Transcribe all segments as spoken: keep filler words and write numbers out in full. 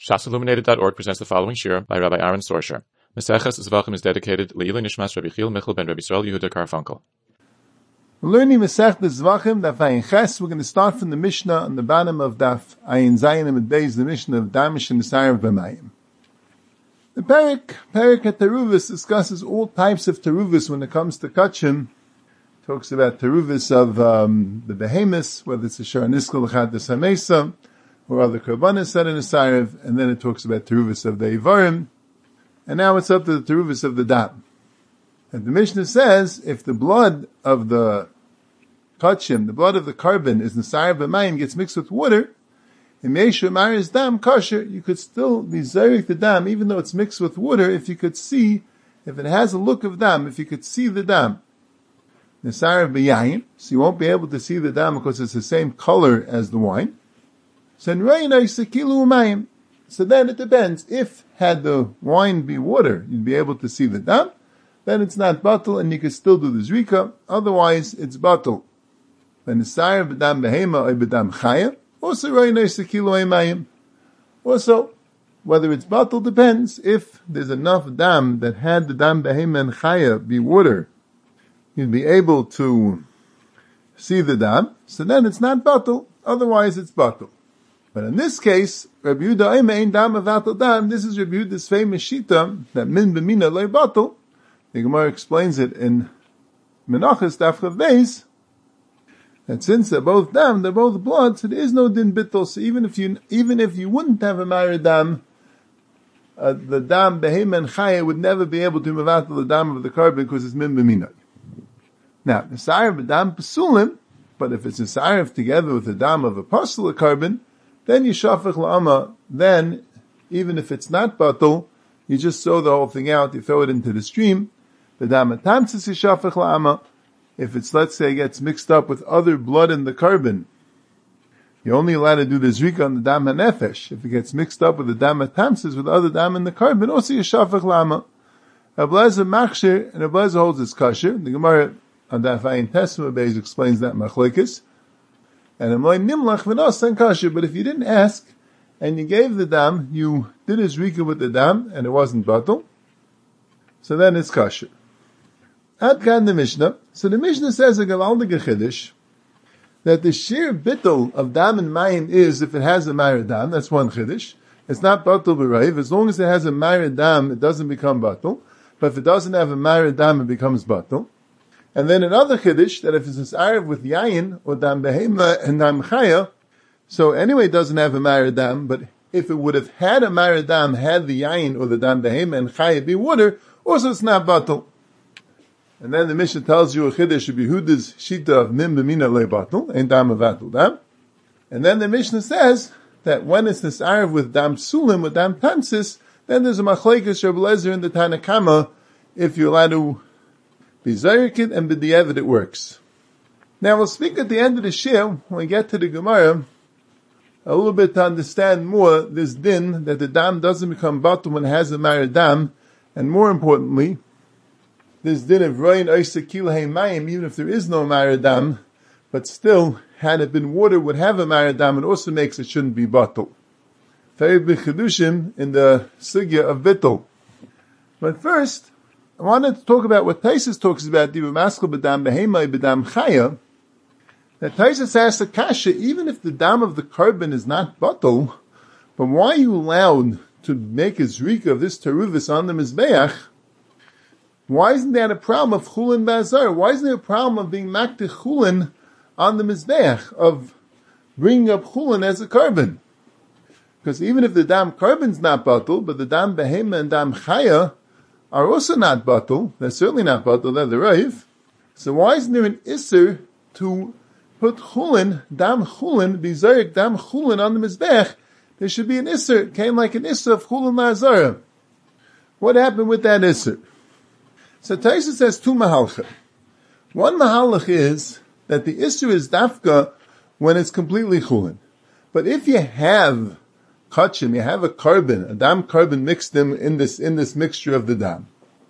shas illuminated dot org presents the following shir by Rabbi Aaron Sorsher. Maseches Zvachim is dedicated Le'ilui Nishmas Rabbi Chil Michal ben Rabbi Yisrael Yehuda Karfunkel. We're learning Masechet Zvachim, Daf Ayin Ches. We're going to start from the Mishnah on the bottom of Daf Ayin Zayin and Beis, the Mishnah of Damish and Nisayim B'mayim. The Perik, Perik at Teruvus discusses all types of Teruvus when it comes to Kachim. Talks about Teruvus of um, the Behemoths, whether it's a Shar Niskal L'chad Desamesa, or other Karbanis said in Nisayim, and then it talks about Teruvus of the Ivarim, and now it's up to the Teruvus of the Dam. And the Mishnah says, if the blood of the Kachim, the blood of the carbon, is Nisayim B'mayim, gets mixed with water, in Meishu Maris Dam kosher, you could still be Zarek the Dam, even though it's mixed with water, if you could see, if it has a look of Dam, if you could see the Dam. Nisayim B'yayin, so you won't be able to see the Dam because it's the same color as the wine. So then it depends. If had the wine be water, you'd be able to see the Dam, then it's not batal and you can still do the Zrika, otherwise it's batal. When Nisayim B'dam Behema or B'dam Chaya, also, also, whether it's batal depends. If there's enough dam that had the dam behema and chaya be water, you'd be able to see the dam, so then it's not batal, otherwise it's batal. But in this case, Rabbi Yehuda Eimein dam avatal dam, this is Rabbi Yehuda's famous shita, that min b'mina loy batal. The Gemara explains it in Menachos Daf Chav Beis, that since they're both dam, they're both blood, so there is no din bittul. So even if you, even if you wouldn't have a married dam, uh, the dam behema and chaya would never be able to move out to the dam of the carbon because it's min b'minay. Now, the sa'ir b'dam pasulim, but if it's a sa'ir together with the dam of a pasul carbon, then you shafach la'ama, then, even if it's not batul, you just throw the whole thing out, you throw it into the stream, the dam atamtzis is shafach la'ama. If it's, let's say, gets mixed up with other blood in the carbon, you're only allowed to do the zrika on the dam hanefesh. If it gets mixed up with the dam hatamsis with other dam in the carbon, also you shafach la'ama. Ablaza machshir, and Ablaza holds its kasher. The Gemara on Daf Ayin Tesma Beis explains that machlekes. And Amoy nimlach v'nos and kasher. But if you didn't ask, and you gave the dam, you did a zrika with the dam, and it wasn't batal, so then it's kasher. Ad kan the Mishnah. So the Mishnah says a gavaldige chiddush that the sheer bittul of dam and mayim is if it has a married dam. That's one chiddush. It's not batul b'raiv. As long as it has a married dam, it doesn't become batul. But if it doesn't have a married dam, it becomes batul. And then another chiddush that if it's arv with yayin or dam behema and dam chaya, so anyway it doesn't have a married dam. But if it would have had a married dam, had the yayin or the dam behema and chaya be water, also it's not batul. And then the Mishnah tells you a chiddush of Yehuda's shita of mim b'mina loy batul, and dam avatul dam. And then the Mishnah says that when it's this arv with dam sulim, with dam tansis, then there's a machlekes Rabbi Lezer in the Tanakama, if you're allowed to be zayikid and b'diavad it works. Now we'll speak at the end of the shir, when we get to the Gemara, a little bit to understand more this din, that the dam doesn't become batul when it has a married dam, and more importantly, this din of rain oisakil mayim, even if there is no maradam, but still, had it been water, would have a maradam, it also makes it shouldn't be batul. Very big chedushim in the sugya of bittul. But first, I wanted to talk about what Taisus talks about, divu maskal b'dam behemai b'dam chaya, that Taisus asks a kasha, even if the dam of the carbon is not batul, but why are you allowed to make a zrika of this teruvis on the mizbeach? Why isn't that a problem of chulin b'azar? Why isn't there a problem of being makti chulin on the mizbeach, of bringing up chulin as a carbon? Because even if the dam carbon's not batul, but the dam behema and dam chaya are also not batul, they're certainly not batul, they're the raiv. So why isn't there an isser to put chulin, dam chulin, bizarik dam chulin on the mizbeach? There should be an isser. It came like an isser of chulin la'azara. What happened with that isser? So Taisus says two mahalcha. One mahalach is that the issue is dafka when it's completely chulin. But if you have kachim, you have a carbon, a dam carbon mixed in, in this, in this mixture of the dam.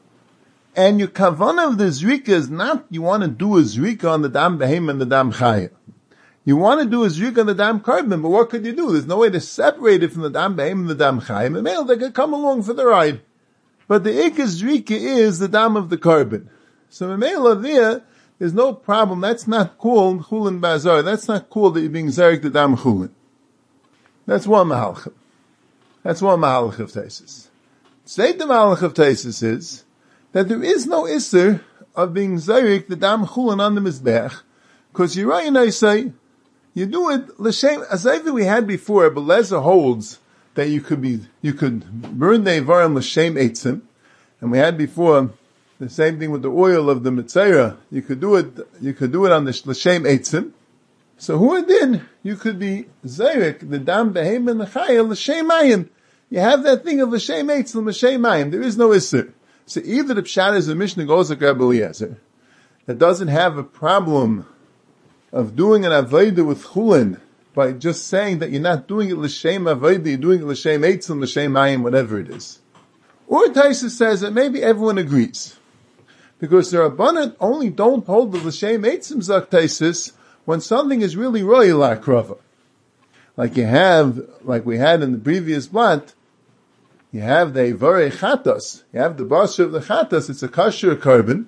And your kavanah of the zrika is not, you want to do a zrika on the dam behem and the dam chaya. You want to do a zrika on the dam carbon, but what could you do? There's no way to separate it from the dam behem and the dam chayim. And male, they could come along for the ride. But the ikaz zrika is the dam of the carbon. So Mamela there, there's no problem. That's not called chulin bazar. That's not called that you're being zarik the dam chulin. That's one mahalach. That's one mahalach of Taisus. State the mahalach of Taisus is that there is no isser of being zarik the dam chulin on the mizbech, because you right and I say, you do it l'shem, as I we had before, but Lezer holds that you could be, you could burn the Ivarim l'shem eitzim, and we had before the same thing with the oil of the Mitzayra. You could do it, you could do it on the l'shem eitzim. So who did? You could be zayrik the dam behem and the chayil l'shem mayim. You have that thing of l'shem eitzim l'shem mayim. There is no isser. So either the pshat is a Mishnah goes like Rabbi Eliezer that doesn't have a problem of doing an avodah with chulin by just saying that you're not doing it l'shem avodah, you're doing it l'shem eitzim, l'shem mayim, whatever it is. Or Taisa says that maybe everyone agrees, because the Rabbanan only don't hold the l'shem eitzim zak Taisis when something is really royal akrava, like you have, like we had in the previous blot. You have the ivarei chatas, you have the basar of the chatas. It's a kasher carbon.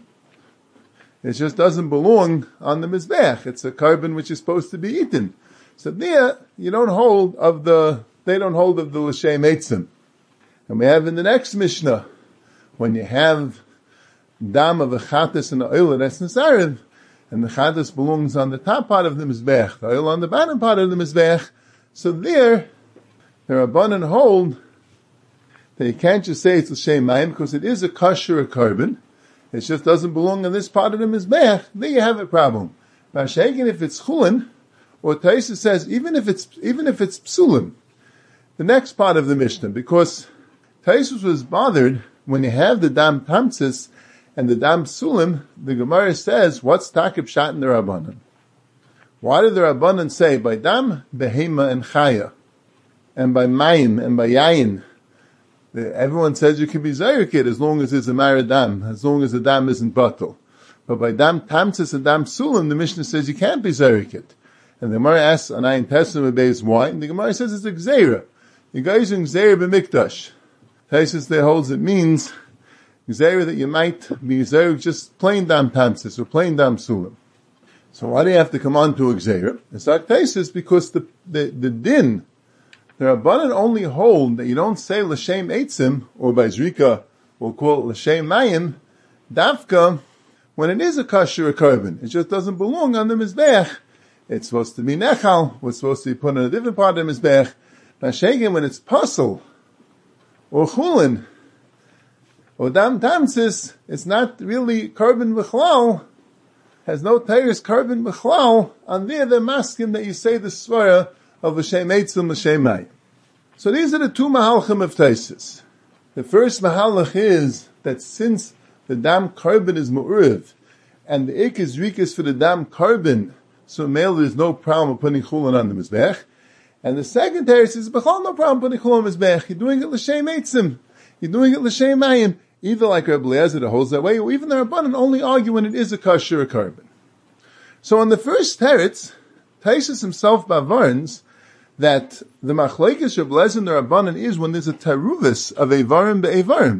It just doesn't belong on the mizbech. It's a carbon which is supposed to be eaten. So there, you don't hold of the, they don't hold of the l'shem eitzim. And we have in the next Mishnah, when you have dam of a chatas and the oil that's nesarev, and the chatas belongs on the top part of the mizbech, the oil on the bottom part of the mizbech. So there, the Rabbanan hold that you can't just say it's l'shem mayim, because it is a kasher carbon. It just doesn't belong in this part of the mizbech. There you have a problem. Mashaken, if it's chulin, or Taisa says, even if it's, even if it's psulim, the next part of the Mishnah, because Taisa was bothered when you have the dam tamtzis and the dam psulim, the Gemara says, what's takib shat in the Rabbanan? Why did the Rabbanan say, by dam, behema, and chaya, and by mayim, and by yayin, everyone says you can be zayrikid as long as it's a maradam, as long as the dam isn't batal. But by dam tamtzis and dam sulam, the Mishnah says you can't be zayrikid. And the Gemara asks, on Ayin Testament base why? And the Gemara says it's a gzeira. You guys are gzeira b'mikdash. Taisus there holds it means gzeira that you might be zayrik just plain dam tamtzis or plain dam sulam. So why do you have to come on to a gzeira? It's like Taisus because the, the, the din, the Rabbanan only hold that you don't say l'shem eitzim, or by zrika, we'll call it l'shem mayim, dafka, when it is a kasher carbon. It just doesn't belong on the mizbech. It's supposed to be nechal, it's supposed to be put in a different part of the mizbech. Mashaken, when it's puzzle, or chulin, or dam tamsis, it's not really carbon b'chlal, has no teres carbon b'chlal, and there the maskim that you say the svara of l'shem eitzim, l'shem mayim. So these are the two mahalchim of Taisus. The first mahalach is that since the dam carbon is mu'uriv, and the ik is rikas for the dam carbon, so male there's no problem of putting chulin on the mizbech. And the second teres is b'chol no problem putting chulin on the mizbech. You're doing it l'shem eitzim. You're doing it l'shem mayim. Either like Rabbi Eliezer that holds that way, or even the Rabbanan only argue when it is a kasher or carbon. So on the first teretz, Taisus himself bavarns that the machlekes Rabbi Eliezer and the Rabbanan is when there's a taruvis of evarim be'evarim.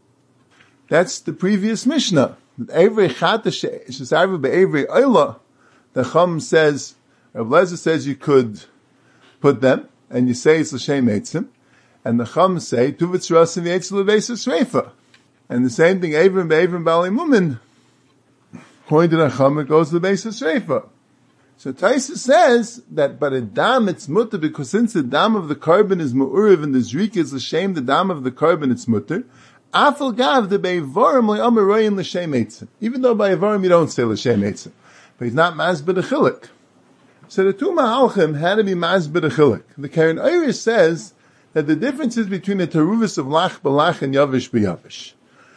That's the previous Mishnah. Every chata shesarvu be'evri oila, the Chum says, Rabbi Eliezer says you could put them, and you say it's l'shem eitzim, and the Chum say, tuvitz rasim v'etzel v'esis reifa. And the same thing, Avrim be'Avrim b'alei mumin, according to the Chum, it goes to the basis reifa. So Taisa says that by the dam it's mutter, because since the dam of the carbon is mu'uriv and the zrika is l'shem, the dam of the carbon it's mutter. Afal gav the be'evarim le'amar royim l'shem eitzim. Even though by evarim you don't say l'shem eitzim. But he's not masbid a chilik. So the two mahalchim had to be masbid a chilik. The Karen Iris says that the difference is between the teruvis of lach b'lach and yavish b'yavish.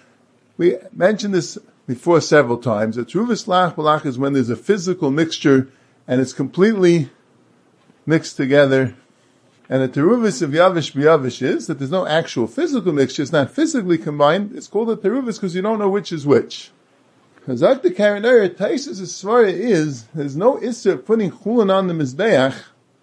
We mentioned this before several times. A teruvis lach b'lach is when there's a physical mixture and it's completely mixed together. And the teruvis of yavish b'yavish is that there's no actual physical mixture. It's not physically combined. It's called a teruvis because you don't know which is which. Hazak the Karanara, Taisus' svara is, there's no issur of putting chulin on the mizbeach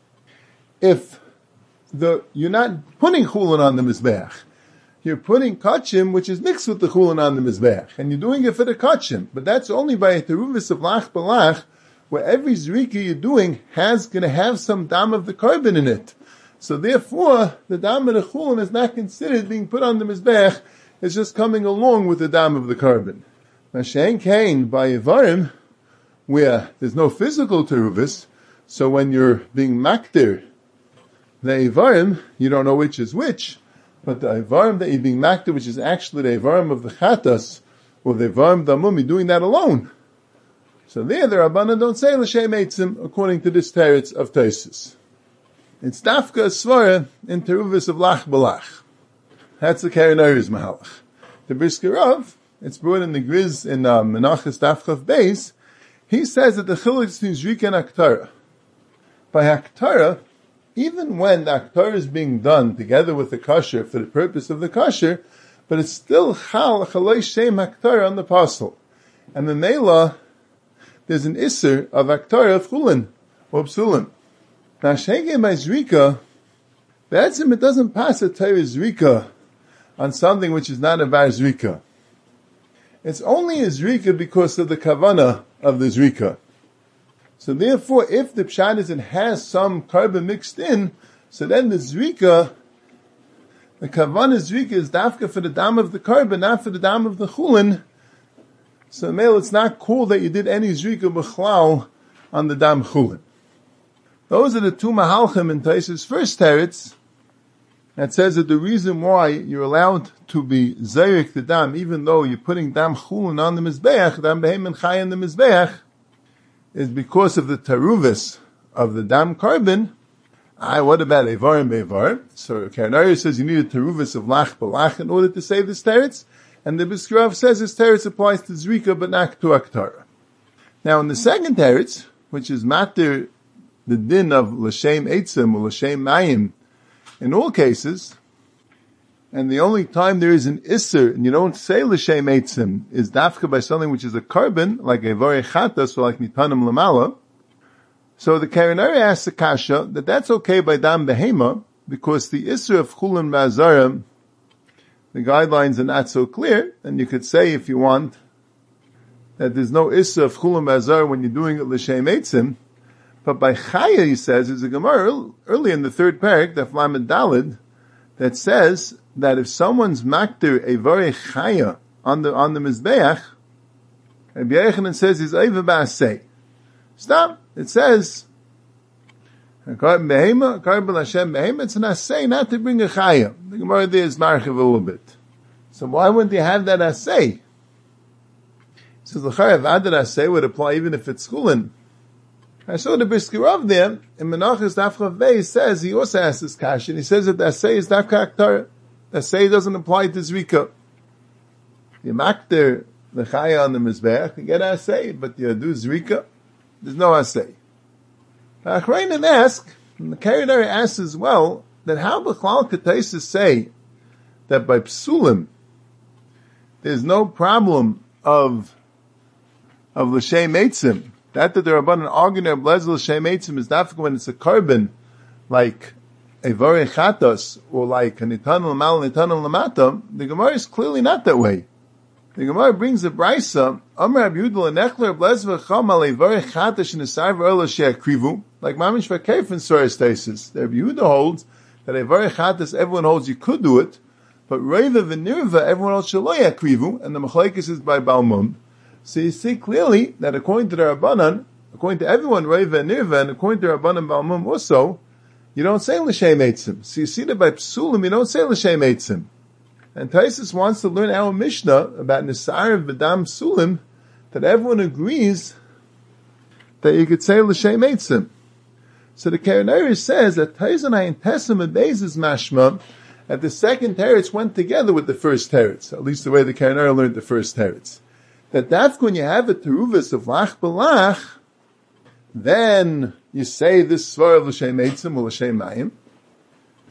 if the, you're not putting chulin on the mizbeach. You're putting kachim, which is mixed with the chulin on the mizbeach, and you're doing it for the kachim. But that's only by a teruvis of lach balach, where every zrika you're doing has going to have some dam of the carbon in it. So therefore, the dam of the chulin is not considered being put on the mizbeach, it's just coming along with the dam of the carbon. Mashen Kain by Ivarim, where there's no physical teruvis, so when you're being makdir, the Ivarim, you don't know which is which, but the Ivarim that you're being makdir, which is actually the Ivarim of the Chatas, or the Ivarim Damum, you're doing that alone. So there, the Rabbanan don't say L'Shem Eitzim, according to this teretz of Taisus. It's Dafka Svara in teruvis of Lach Balach. That's the Karanari's Mahalach. The Brisker Rav, it's brought in the Griz in uh, Menachas Dafchav Beis, he says that the chiluk is between Zrika and Aktara. By Aktara, even when the Aktara is being done together with the Kasher for the purpose of the Kasher, but it's still Chal Chalei Shem Aktara on the Apostle. And the Mela, there's an Isser of Aktara of Chulin, or Psulim. Now, Shege by Zrika, that's him, it doesn't pass a Torah Zrika on something which is not a Bar Zrika. It's only a Zrika because of the Kavana of the Zrika. So therefore, if the Pshat is it has some carbon mixed in, so then the Zrika, the Kavana Zrika is dafka for the dam of the carbon, not for the dam of the Chulin. So male, it's not cool that you did any Zrika b'chlal on the dam Chulin. Those are the two Mahalchim in Taisus' first teretz, that says that the reason why you're allowed to be zayrik the dam, even though you're putting dam chulin on the mizbeach, dam behem chai on the mizbeach, is because of the taruvis of the dam carbon. Ah, what about evar and bevar? So Karanari says you need a taruvis of lach balach in order to say this teretz, and the Biskrav says this teretz applies to zrika but not to aktara. Now in the second teretz, which is matir the din of l'shem eitzim or l'shem mayim, in all cases, and the only time there is an isser, and you don't say l'shem eitzim, is dafka by something which is a carbon, like a varei chatas, or like nitanim lamala. So the Karanari asks the kasha that that's okay by dam behema, because the isser of chulin ma'azara, the guidelines are not so clear, and you could say if you want, that there's no isser of chulin ma'azara when you're doing it l'shem eitzim. But by Chaya, he says, is a Gemara early in the third parak, the Flamed Dalid, that says that if someone's makdir a very Chaya on the, on the Mizbeach, Rabbi Yochanan says he's Eiva Ba'aseh. Stop. It says, Karbon Behema, Karbon Hashem Behema, it's an Aseh not to bring a Chaya. The Gemara there is marchiv a little bit. So why wouldn't they have that Aseh? He says, L'charav Adar Aseh would apply even if it's Chulin. I saw the Brisker Rav there, in Menachas Dafchav Beis says, he also asks this question, he says that the Aseh is Dafka Aktara. The Aseh doesn't apply to Zrika. You makter the Chaya on the Mizbeach, you get Aseh, but you do Zrika, there's no Aseh. Achreinim ask, and the Karanari asks as well, that how B'chlal could Taisus say that by Psulim, there's no problem of, of L'Shem Eitzim, that that the Rabbanan arguing that Blezel L'Shem Eitzim is dafka when it's a carbon, like a Varei Chatos, or like a Nitan L'Mal, Nitan L'Mata, the Gemara is clearly not that way. The Gemara brings a Brisa, Amar Rabbi Yudel Nechler Blezel V'cham a Varei Chatos in a Sarv Erla She'akrivu, like Mamish V'keif in Soros Taisus. The Rabbi Yudel holds that a Varei Chatos, everyone holds you could do it, but Reva V'nirva, everyone holds Shelo Yakrivu, and the Machlekes is by Balmum. So you see clearly that according to the Rabbanan, according to everyone, Reva and Nirva, and according to Rabbanan Balmum also, you don't say L'Shem Eitzim. So you see that by Psulim, you don't say L'Shem Eitzim. And Taisus wants to learn our Mishnah about Nisar V'dam Psulim, that everyone agrees that you could say L'Shem Eitzim. So the Karanari says that Taizan Ayin Tessim Abeis is mashma, that the second teretz went together with the first teretz, at least the way the Karanari learned the first teretz. That that's when you have a teruvis of lach balach, then you say this svar of l'shem eitzim or l'shem mayim.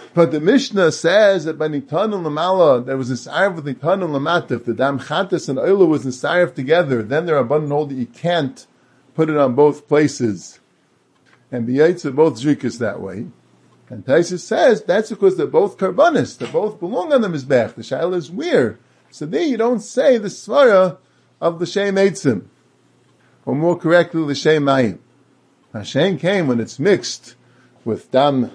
But the Mishnah says that by Nitanim Lamala, there was a Nisarif with Nitanim Lamata. If the Dam Chatas and Oila was Nisarif together, then there are abundant hold that you can't put it on both places. And B'yaitz are both Zrikas that way. And Taisus says that's because they're both Karbanis. They both belong on the Mizbech. The Shaila is weird. So there you don't say the Svara of the Shem Eitzim. Or more correctly, the Shem Mayim. Hashem came when it's mixed with Dam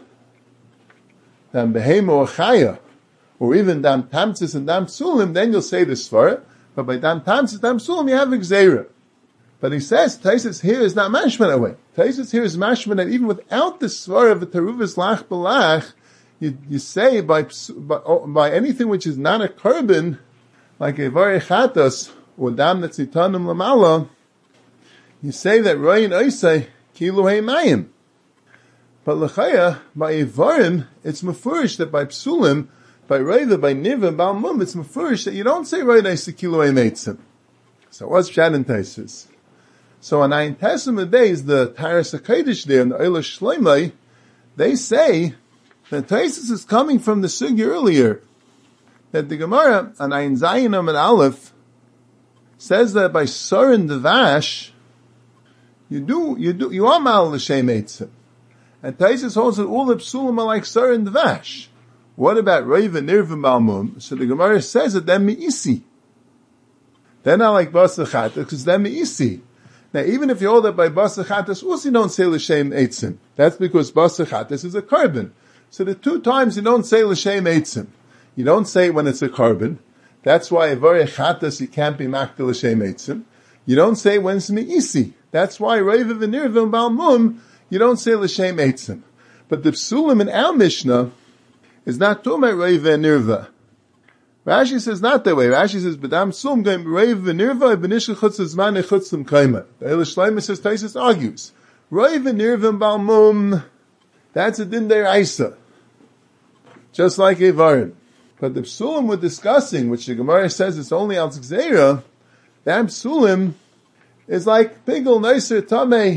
Dam Behema or Chaya, or even Dam Tamtzis and Dam Sulim, then you'll say the Svara. But by Dam Tamtzis, Dam Sulim, you have Gzeira. But he says, Taisus here is not mashman that way. Taisus here is mashman that even without the Svara of the Teruvas Lach Balach, you, you say by, by, by anything which is not a carbon, like a Vari Chatas, or Dam Netzitanim Lamala, you say that Roy and Oisei, Kilu Hei Mayim. But L'chaya, by Evarim, it's mafurish that by Psulim, by Reva, by Niva, and Baal Mum, it's mafurish that you don't say Roy and Oisei Kilu Hei Meitzim. So what's Pshat and Taisus? So on Ayin Testament days, the Taras HaKadosh there, and the Eilah Shleimai, they say that Taisus is coming from the Sugi earlier, that the Gemara, on Ayin Zayin and Aleph, says that by Sorin Devash, you do, you do, you are Mal L'Shem Eitzim. And Taisus holds that all the Psulim are like Sorin Devash. What about Reiv and Nirv and Balmum? So the Gemara says that they're Me'isi. They're not like Basa Chata, because they're Me'isi. Now, even if you hold that by Basa Chatas, also you don't say L'Shem Eitzim. That's because Basa Chatas is a carbon. So the two times you don't say L'Shem Eitzim. You don't say it when it's a carbon. That's why a Vari Chatas you can't be Makta L'Shem Eitzim. You don't say it when it's Me'isi. That's why Reiv and Nirv and Balmum, you don't say L'Shem Eitzim. But the Psulim in our Mishnah is not talking about Reiv and Nirva. Rashi says not that way. Rashi says, "B'dam sum goim Reiv v'nirva b'nishel chutz zman echutzim kaima." The Eilah Shleimah says, Taisus argues, Reiv v'nirva balmum, that's a din deraisa, just like Evarim. But the psulim we're discussing, which the Gemara says it's only al tzera, that psulim is like pigel nicer tamei.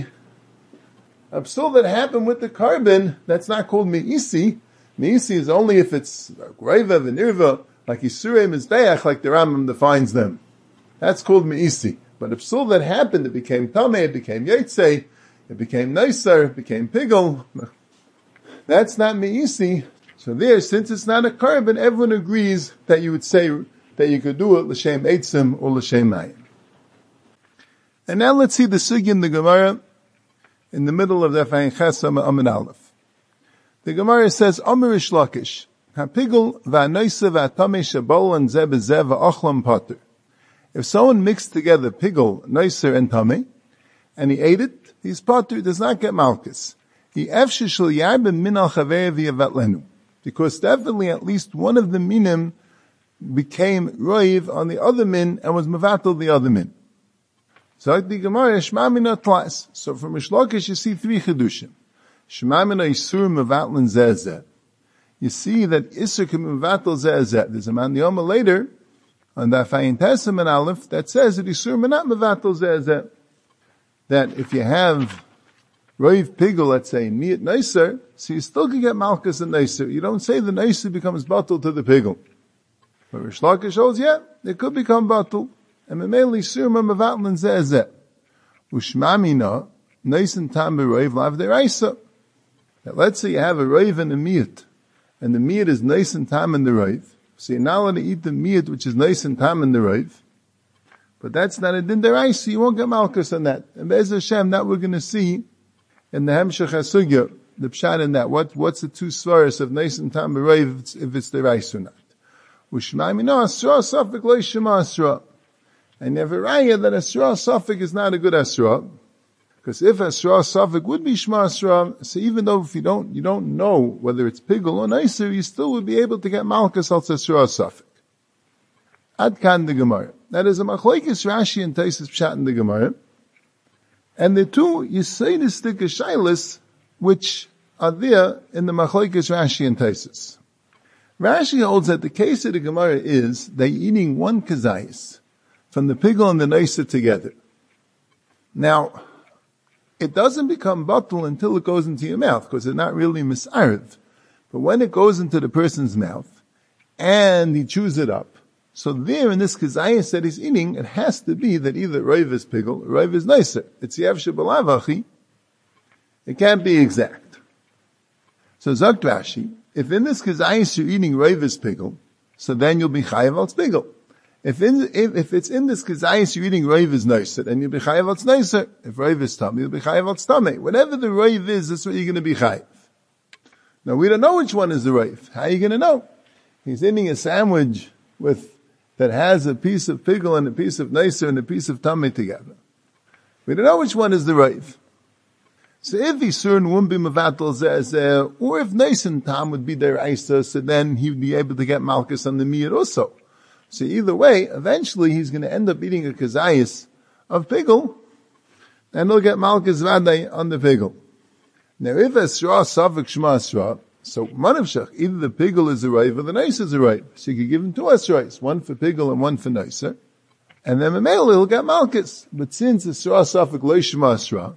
A psul that happened with the carbon, that's not called me'isi. Me'isi is only if it's Reiv v'nirva, like Yisurei Mizbeach, like the Rambam defines them. That's called Me'isi. But a psul that happened, it became Tameh, it became Yetzei, it became Neisar, it became Pigel. That's not Me'isi. So there, since it's not a carbon, everyone agrees that you would say that you could do it L'Shem Eitzim or L'Shem Mayim. And now let's see the Sugya in the Gemara in the middle of the Ayin Chesam Amin Aleph. The Gemara says, Amir Ish Lakish, Hapigul v'anoisa v'atame shabol and zeh b'zeh v'ochlam potter. If someone mixed together pigul, noiser, and tame, and he ate it, he's potter, does not get malchus. He efshishal yarbim min al chaver v'yavetlenu. Because definitely at least one of the minim became roiv on the other min and was mevatel the other min. So the Gemara, Shema mina tlas. So from Mishlakish you see three chedushim. Shema mina isur mevatlen zeh zeh. You see that Isser can mevatel zeh zeh. There's a man the Yoma later on the Ayin Tesem and Aleph that says that Isser may not mevatel zeh zeh. That if you have Roiv Pigel, let's say, Niyat Neiser, so you still can get Malchus and Neiser. You don't say the Neiser becomes batul to the Pigel. But Rish Lakish holds, yeah, it could become batul. And Memeli Isser may mevatel zeh zeh. Ushmamina, Neisen Tam Beroiv Lav Deraisa. Let's say you have a Roiv and a Miyat. And the meat is nice and tam in the raiv. So you're not allowed to eat the meat which is nice and tam in the raiv. But that's not a din deraisa, so you won't get malchus on that. And Be'ez Hashem, that we're going to see in the Hemshech HaSugya, the pshat in that. What, what's the two svaras of nice and tam in the raiv, if it's, if it's deraisa or not. Ushmai mina asra safik lo yishma asra. And you have a raya that asra safik is not a good asra. Because if Asra Safik would be Shema Asra, so even though if you don't, you don't know whether it's Pigel or Neiser, you still would be able to get Malchus al Asra Safik. Ad Kan the Gemara. That is a Machlekes Rashi and Taisus Pshat in the Gemara. And the two Yisaitistic Shailas, which are there in the Machlekes Rashi and Taisus. Rashi holds that the case of the Gemara is they're eating one kazayis from the Pigel and the Neiser together. Now, it doesn't become batul until it goes into your mouth, because they're not really mis'ariv. But when it goes into the person's mouth, and he chews it up, so there in this kazayas that he's eating, it has to be that either Rav is pigel, or Rav is nicer. It's Yev Shebalavachi. It can't be exact. So Zakt Rashi, if in this kazayas you're eating Rav is pigel, so then you'll be chayav al pigel. If in, if, if it's in this kazayas you're eating Rav is nicer, then you'll be chayav al nicer. If Rav is tummy, you'll be chayav al tummy. Whatever the Rav is, that's what you're going to be chayav. Now we don't know which one is the Rav. How are you going to know? He's eating a sandwich with that has a piece of pigel and a piece of nicer and a piece of tummy together. We don't know which one is the Rav. So if Yisurin wouldn't be mevatel zeh, or if nicer and tam would be their Isa, so then he would be able to get malchus on the miyad also. So either way, eventually he's going to end up eating a kazayas of pigel, and he'll get malchus vaday on the pigel. Now if Esra Savik Shema Esra, so Manavshach, either the pigel is a Rav or the nicer is a Rav. So you could give him two Esrais, one for pigel and one for nicer. And then Mamela he'll get Malchus. But since Esra Safik Lo Shema Esra,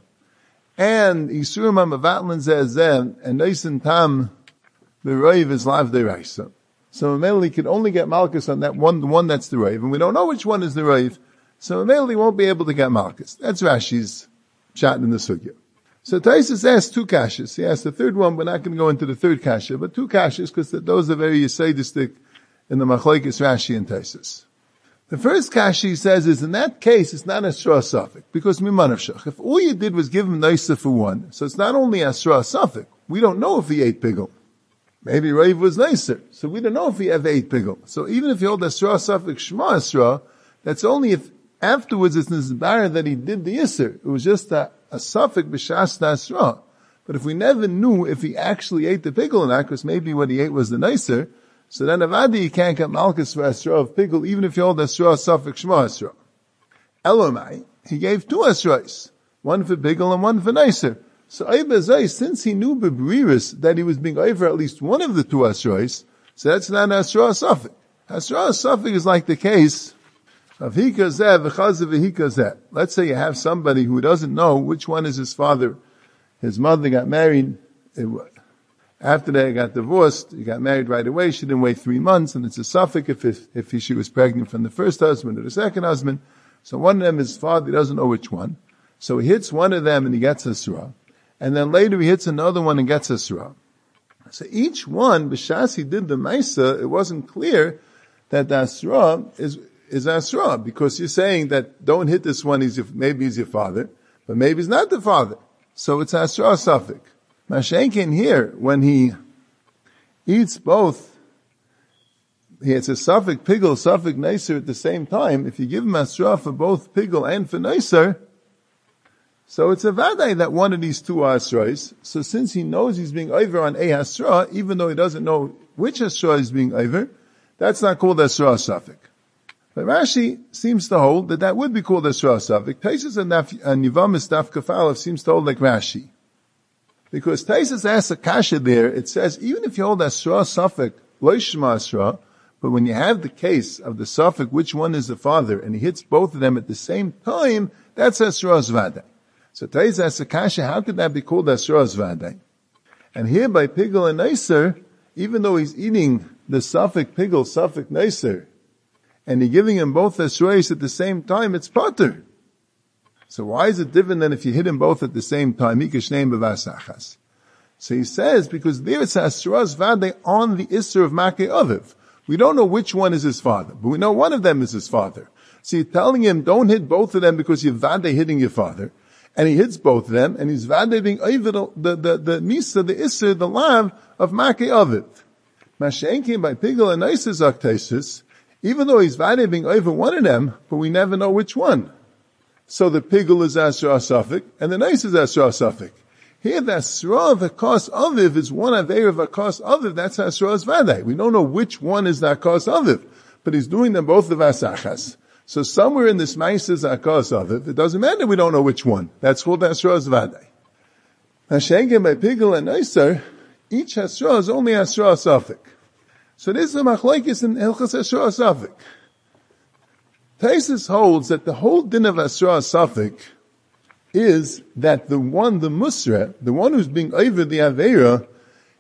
and Yisurim HaMavatlan Zeh and Nisan Tam, the Rav is Lav Deraisa. So Mamela he can only get Malchus on that one, the one that's the Rav, and we don't know which one is the Rav. So Mamela he won't be able to get Malchus. That's Rashi's shot in the Sugya. So Taisus asked two kashas. He asked the third one. We're not going to go into the third kasha, but two kashas because those are very yisaidistic in the Machlokes Rashi and Taisus. The first kasha he says is in that case it's not Asra Safik because Mimanavshach. If all you did was give him Naisa for one, so it's not only Asra Safik. We don't know if he ate pigel. Maybe Rav was nicer, so we don't know if he ever ate pigel. So even if you hold Asra Safik Shema Asra, that's only if afterwards it's Nizbar that he did the Yisr. It was just a a suffix b'shas nasra. But if we never knew if he actually ate the pigel or not, because maybe what he ate was the nicer, so then avadi you can't get malchus for asra of pigel, even if you hold asra suffix shma asra. Elomai, he gave two asrais, one for pigel and one for nicer. So Aibazai, since he knew bebriris that he was being over at least one of the two asrais, so that's not asra suffix. Asra suffix is like the case of hikazeh v'chazeh v'hikazeh. Let's say you have somebody who doesn't know which one is his father. His mother got married. It, after they got divorced, he got married right away. She didn't wait three months, and it's a suffix if, if, if she was pregnant from the first husband or the second husband. So one of them is father, he doesn't know which one. So he hits one of them and he gets a surah. And then later he hits another one and gets a surah. So each one, b'shas he did the maisa, it wasn't clear that the surah is is Asra, because you're saying that don't hit this one, he's your, maybe he's your father, but maybe he's not the father. So it's Asra Safik. Mashenkin here, when he eats both, he has a Safik pigel, Safik nicer at the same time. If you give him Asra for both pigel and for nicer, so it's a vaday that one of these two are Asrais. So since he knows he's being over on a Asra, even though he doesn't know which Asra is being over, that's not called Asra Safik. But Rashi seems to hold that that would be called Asra Safik. Taisus and Yivamis Daf Kafalev seems to hold like Rashi. Because Taisus asks a kasha there, it says, even if you hold Asra Safik, Lo Shema Asra, but when you have the case of the Safik, which one is the father, and he hits both of them at the same time, that's Asra Zvadai. So Taisus asks a kasha, how could that be called Asra Zvadai? And here by Pigel and Nicer, even though he's eating the Safik Pigel, Safik Nicer, and you're giving him both Esra'is at the same time, it's Pater. So why is it different than if you hit them both at the same time? So he says, because there it's Asras Vade on the Isser of Makei Aviv. We don't know which one is his father, but we know one of them is his father. So you're telling him, don't hit both of them because you're Vade hitting your father. And he hits both of them, and he's Vade being Ovid, the, the, the Misa, the Isser, the Lav of Makei Aviv. Mashenkin by Pigel and Nicer Zaktesis, even though he's Vade being over one of them, but we never know which one. So the Pigel is Asra Safik, and the Nice is Asra Safik. Here the Asra of Akas Aviv is one Aveir of Akas Aviv, that's Asra's Vade. We don't know which one is the Akas Aviv, but he's doing them both the Vasachas. So somewhere in this Maïs is Akas Aviv, it doesn't matter, we don't know which one. That's called Asra's Vade. Hashengen by Pigel and Nicer, each Asra is only Asra Safik. So this is a machlokes in Hilchos Asra Safik. Taisus holds that the whole din of Asra Safik is that the one, the Musra, the one who's being over the Aveira,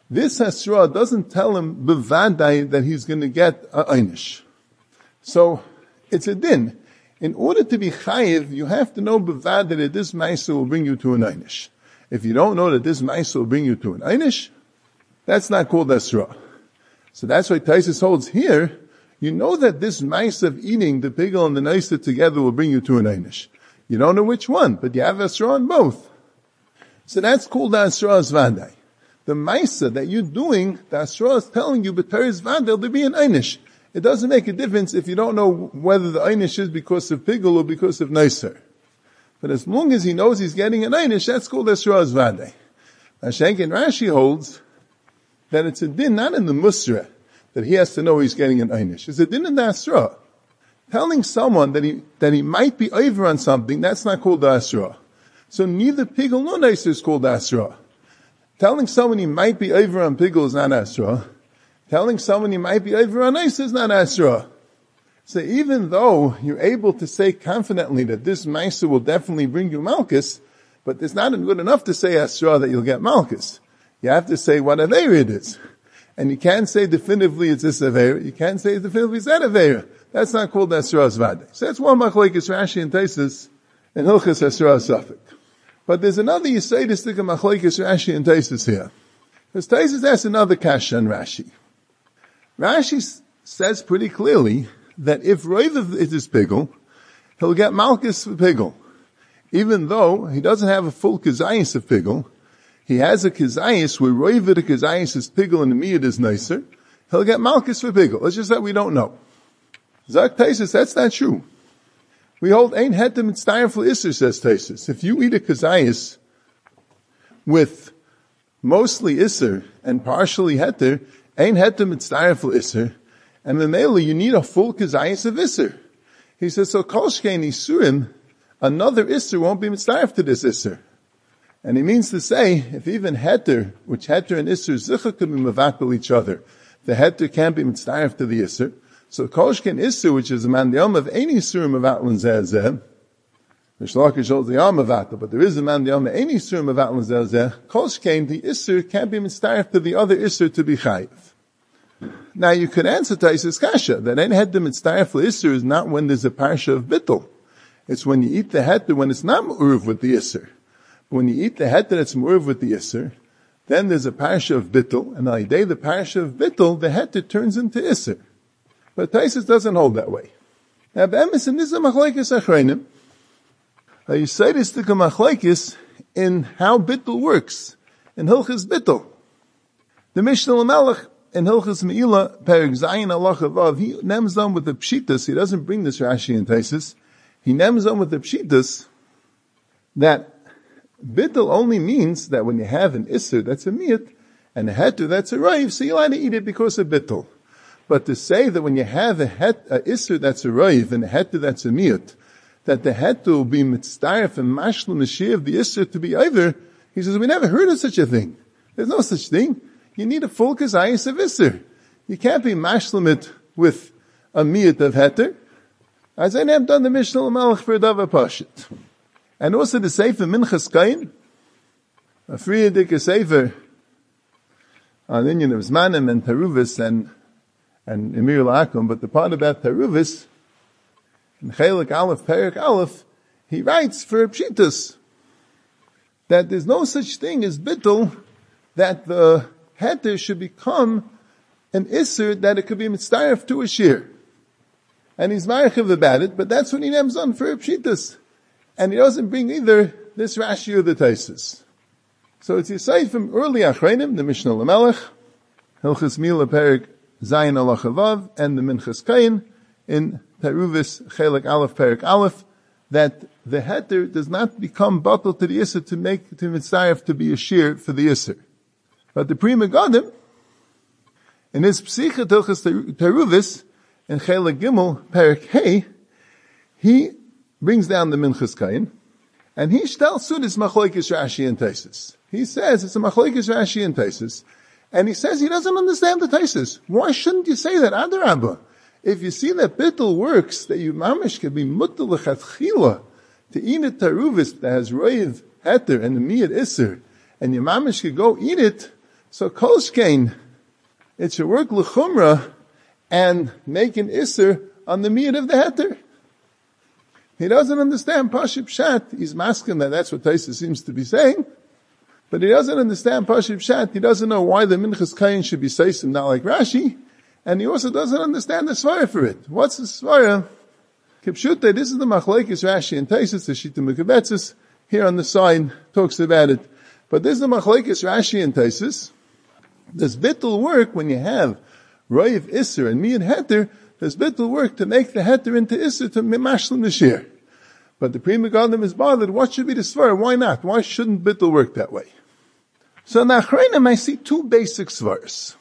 this Hasra doesn't tell him bevadai that he's going to get a einish. So, it's a din. In order to be chayiv, you have to know bevadai that this ma'isa will bring you to an einish. If you don't know that this ma'isa will bring you to an einish, that's not called Hasra. So that's why Taisus holds here, you know that this ma'isa of eating the pigel and the naisa together will bring you to an einish. You don't know which one, but you have Hasra on both. So that's called the Hasra Zvadai. The ma'isa that you're doing, the Hasra is telling you, but Teres Vadai, there'll be an einish. It doesn't make a difference if you don't know whether the einish is because of pigel or because of naiser. But as long as he knows he's getting an einish, that's called Hasra Zvadai. Now Shenkin Rashi holds that it's a din not in the Musra, that he has to know he's getting an einish. It's a din in the Hasra. Telling someone that he, that he might be over on something, that's not called the Hasra. So neither pigel nor naiser is called the Hasra. Telling someone he might be over on pigel is not Hasra. Telling someone he might be over on naiser is not Hasra. So even though you're able to say confidently that this ma'isa will definitely bring you malchus, but it's not good enough to say Hasra that you'll get malchus. You have to say what aveira it is. And you can't say definitively it's this aveira. You can't say definitively it's that aveira. That's not called Hasra Zvadai. So that's one machlokes Rashi and Taisus and Hilchas Hasra Safek. But there's another Yisayistic machlokes Rashi and Taisus here. Because Taisus has another kasha on Rashi. Rashi says pretty clearly that if Roiv is his pigel, he'll get malchus for pigel. Even though he doesn't have a full kazayis of pigel, he has a kazayis where Roiv the kazayis is pigel and the miyad is nicer, he'll get malchus for pigel. It's just that we don't know. Zak Taisus, that's not true. We hold ein hetem mitztayef l'isser, says Taisus. If you eat a kazayis with mostly isser and partially heter, ein hetem mitztayef l'isser, and memela you need a full kazayis of isser. He says, so kol shkein isurim, another isser won't be mitztayef to this isser. And he means to say, if even heter, which heter and isser zicha could be mavakal each other, the heter can't be mitztayef to the isser. So Koshkin Isser, which is a man the Yom of any Surim of Atlan Zeh, the Shlakish holds the Yom of Atlan, but there is a man the Yom of any Surim of Atlan Zeh, Koshkin, the Isser can't be mitzdaref to the other Isser to be chayiv. Now you could answer Taisus Kasha, that any head the mitzdaref for Isser is not when there's a parsha of bittul. It's when you eat the heter when it's not mu'uruv with the Isser. But when you eat the heter that's mu'uruv with the Isser, then there's a parsha of bittul, and on the day the parsha of bittul, the heter turns into Isser. But Taisus doesn't hold that way. Now, b'emes, and this is a machlokes achronim. You say this to machlokes in how bittul works, in Hilchas bittul. The Mishnah L'Melech in Hilchas Me'ilah, Perek Zayin Halacha Vav, he nems on with the pshitas. He doesn't bring this Rashi and Taisus. He nems on with the pshitas that bittul only means that when you have an isser that's a miyat and a heter that's a raiv, so you'll have to eat it because of bittul. But to say that when you have a het, a isser that's a raiv and a heter that's a miyut, that the heter will be mitzdaref and mashlu mashir of the isser to be either, he says, we never heard of such a thing. There's no such thing. You need a full kazayis of isser. You can't be mashlemit with a miyut of heter. As I have done the Mishnah L'Melech for Dava Pashit. And also the Sefer Minchas Kain, a Friedik Sefer on the Indian of Zmanim and Taruvis and and Emir L'Akum, but the part about Taruvis, in Chelik Aleph, Perek Aleph, he writes for Pshitas, that there's no such thing as bittul, that the heter should become an isser, that it could be mitzdaref to a shir. And he's marchiv about it, but that's what he names on for Pshitas. And he doesn't bring either this Rashi or the Taisus. So it's Yisai from early Achreinim, the Mishnah L'Melech, Hilchas Mila Perek Zayin Halacha Vav, and the Minchas Kain in Taruvis Chelik Aleph Perek Aleph, that the heter does not become batal to the Isser to make to mitzayef to be a shir for the Isser. But the Pri Megadim, in his Psicha Hilchas Taruvis, in Chelik Gimel Perek Hey, he brings down the Minchas Kain, and he tells Sudis Machlokes Rashi and Taisus. He says it's a Machlokes Rashi and Taisus, and he says he doesn't understand the Taisus. Why shouldn't you say that? Adarabba. If you see that bittul works, that you mamish can be mutal lechatchila to eat a taruvis that has roiv heter and the miyad iser, and your mamish could go eat it, So kolshkein, it should work l'chumra and make an isser on the miyat of the heter. He doesn't understand Pashut Pshat. He's masking that that's what Taisa seems to be saying. But he doesn't understand Pashut Pshat. He doesn't know why the Minchas Kayin should be Seisim, not like Rashi. And he also doesn't understand the Svara for it. What's the Svara? Kipshute, this is the Machlekes Rashi and Taisus, the Shita Mekabetzis. Here on the side talks about it. But this is the Machlekes Rashi and Taisus. Does bittul work when you have Roiv Isser and Miyad Heter? Does bittul work to make the Heter into Isser to Mimashlim the Shir? But the Pri Megadim is bothered. What should be the Svara? Why not? Why shouldn't bittul work that way? So in the Achreinim I see two basic Svaras.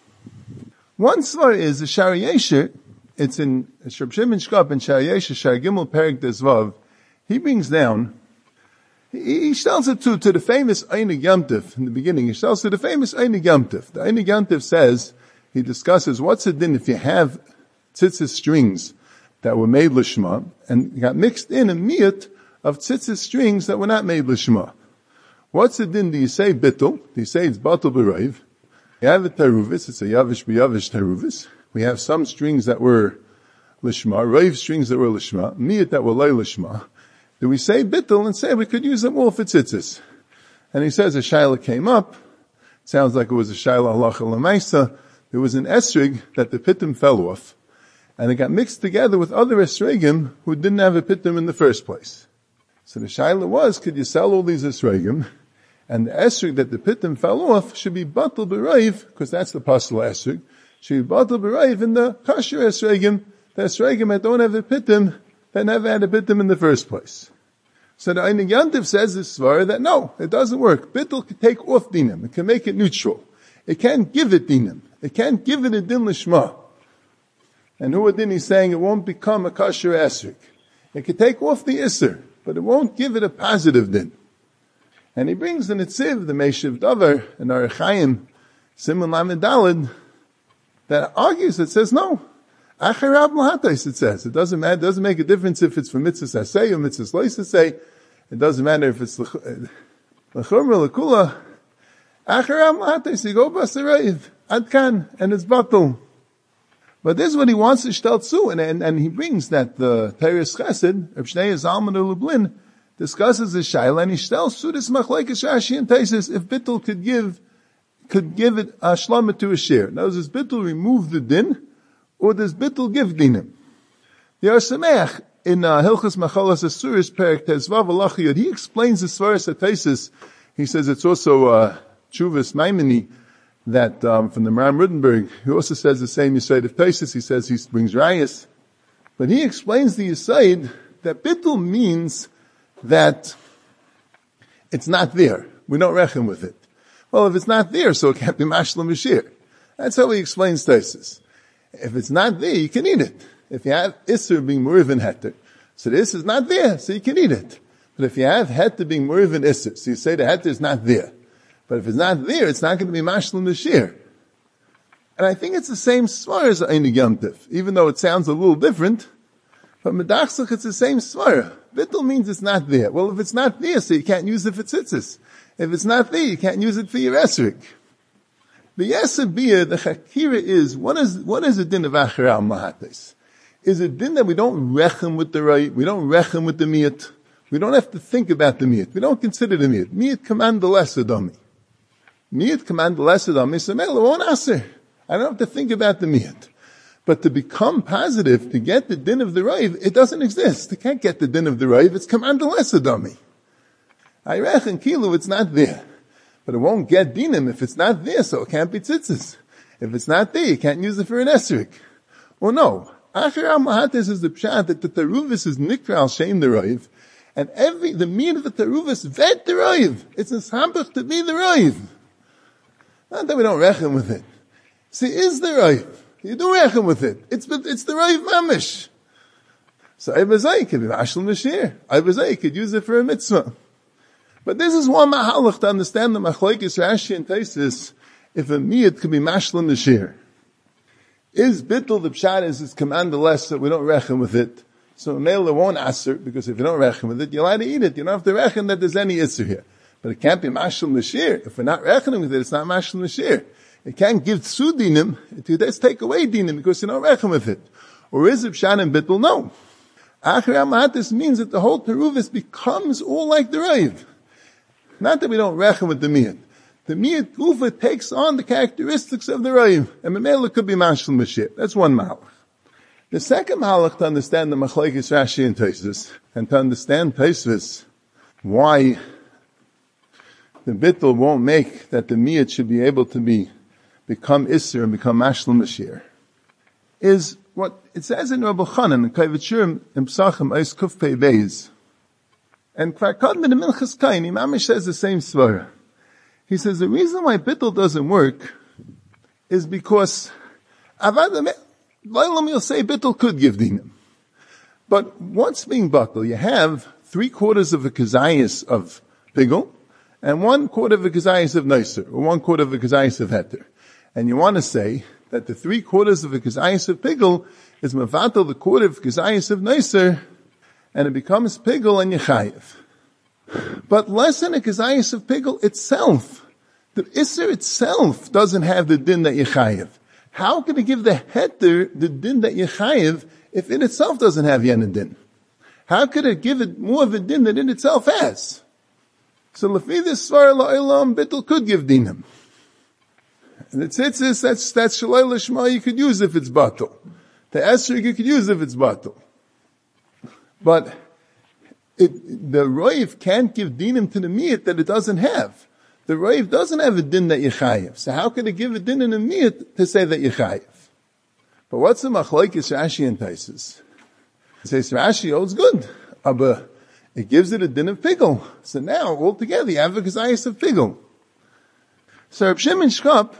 One Svar is the Shari Yesher. It's in Sheb Shimon Shkop and Shari Yesher, Shari Gimel Perek Desvav. He brings down, he, he tells it to, to the famous Einig Yamtiv in the beginning. He tells to the famous Einig Yamtiv. The Einig Yamtiv says, he discusses what's the din if you have tzitzis strings that were made lishma and got mixed in a miyat of tzitzis strings that were not made lishma. What's the din? Do you say bittul? Do you say it's batul b'raiv? You have a teruvis, it's a yavish b'yavish teruvis. We have some strings that were lishma, raiv strings that were lishma, miyat that were lay lishma. Do we say bittul and say we could use them all for tzitzis? And he says a shaila came up. It sounds like it was a shaila halacha l'maisa. There was an esrig that the pitim fell off, and it got mixed together with other esregim who didn't have a pitim in the first place. So the shaila was, could you sell all these esregim? And the esrig that the pitim fell off should be batal b'raiv, because that's the pasal esrig, should be batal b'raiv in the kasher esregim, the esregim that don't have a pitim, that never had a pitim in the first place. So the Einig Yantiv says this svara that no, it doesn't work. Bittul can take off dinim, it can make it neutral. It can't give it dinim. It can't give it a din lishma. And who din he's saying it won't become a kasher esrig. It can take off the isser, but it won't give it a positive din. And he brings the Netziv, the Meshiv Davar, and Orach Chaim, Simon Lamed Daled, that argues, it says no. Acharab Lahatais, it says. It doesn't matter, it doesn't make a difference if it's for mitzvah asay or mitzvah lois asay. It doesn't matter if it's l'chumra, l'kula. Acharab Lahatais, you go basarayv, adkan, and it's batul. But this is what he wants to shtel tzu, and, and, and he brings that the Teres Chesed, Reb Shnei Zalman of Lublin, discusses the shaila, and he tells to this machlekes Rashi and Taisus if bittul could give, could give it a shlama to a share. Now, does bittul remove the din, or does bittul give dinim? The Ar Sameach in uh, Hilchos Machalas Asuris Perek Tezvav Alachiyot, he explains the svaras at Taisus. He says it's also uh, Chuvas Maimoni that um, from the Maram Rudenberg. He also says the same Yisayid of Taisus. He says he brings rayas, but he explains the Yisayid that bittul means that it's not there. We don't reckon with it. Well, if it's not there, so it can't be mashlam b'shir. That's how he explains Taisus. If it's not there, you can eat it. If you have Isser being Muriv and Heter, so the Isser is not there, so you can eat it. But if you have Heter being Muriv and Isser, so you say the Heter is not there. But if it's not there, it's not going to be mashlam b'shir. And I think it's the same svar as Einig Yamtiv, even though it sounds a little different. But Medachsach, it's the same svara. Bittul means it's not there. Well, if it's not there, so you can't use it for tzitzis. If it's not there, you can't use it for your esrik. The Yesabiyah, the Chakira is, what is, what is the din of Achara Mahates? Is it din that we don't rechem with the right, we don't rechem with the miyat, we don't have to think about the miyat, we don't consider the miyat. Miyat command the lesser dummy. Miyat command the lesser dummy, so Mela won't aser. I don't have to think about the miyat. But to become positive, to get the din of the raiv, it doesn't exist. You can't get the din of the raiv, it's command the lesser dummy. I reckon kilu, it's not there. But it won't get dinim if it's not there, so it can't be tzitzis. If it's not there, you can't use it for an esrik. Or no. Achar al-mahates is the pshat that the teruvis is nikral shein the raiv, and every, the meat of the teruvis vet the raiv. It's a sambach to be the raiv. Not that we don't reckon with it. See, is the raiv. You do reckon with it. It's, it's the raiv mamish. So Ibazai could be mashal mashir. Ibazai could use it for a mitzvah. But this is one mahalach to understand the machlekes Rashi and Taisus, if a miyat could be mashal mashir. Is bittul the pshat is its command less that we don't reckon with it. So Mela won't aser, because if you don't reckon with it, you're allowed to eat it. You don't have to reckon that there's any isser here. But it can't be mashal mashir. If we're not reckoning with it, it's not mashal mashir. It can't give tzu dinim, it does take away dinim because you're not rechem with it. Or is it pshat and bittul? No. Acher amatis means that the whole teruvis becomes all like the raiv. Not that we don't rechem with the miyat. The miyat gufa takes on the characteristics of the raiv, and memela could be mashal mashir. That's one malach. The second malach to understand the machlekes Rashi and Tosfos, and to understand Tosfos, why the bittul won't make that the miyat should be able to be become isser and become mashal mashir, is what it says in Rabbi Chanan in Kavod Shurim in Pesachim Eis Kuf Pei Beis. And Kvar Kadmon in Minchas Kain, Imamish says the same svara. He says the reason why bittul doesn't work is because Avad Leilam you'll say bittul could give dinim. But what's being bittul? You have three quarters of a kazayas of pigul and one quarter of a kazayas of noiser, or one quarter of a kazayas of heter. And you want to say that the three quarters of a kazayas of pigul is mavatal the quarter of kazayas of noiser, and it becomes pigul and yechayev. But less than a kazayas of pigul itself, the isser itself doesn't have the din that yechayev. How can it give the heter the din that yechayev if it itself doesn't have yen din? How could it give it more of a din than it itself has? So lefi this svar la'olam bittul could give dinim. And the tzitzis, that's, that's shalai l'shma you could use if it's batul. The esrog you could use if it's batul. But it, the roiv can't give dinim to the miyat that it doesn't have. The roiv doesn't have a din that yechayev. So how could it give a din in a miyat to say that yechayev? But what's the machlokes Rashi and Tosfos? It says Rashi holds good. But it gives it a din of pigul. So now, altogether, you have a kazayas of pigul. So Reb Shimon Shkop,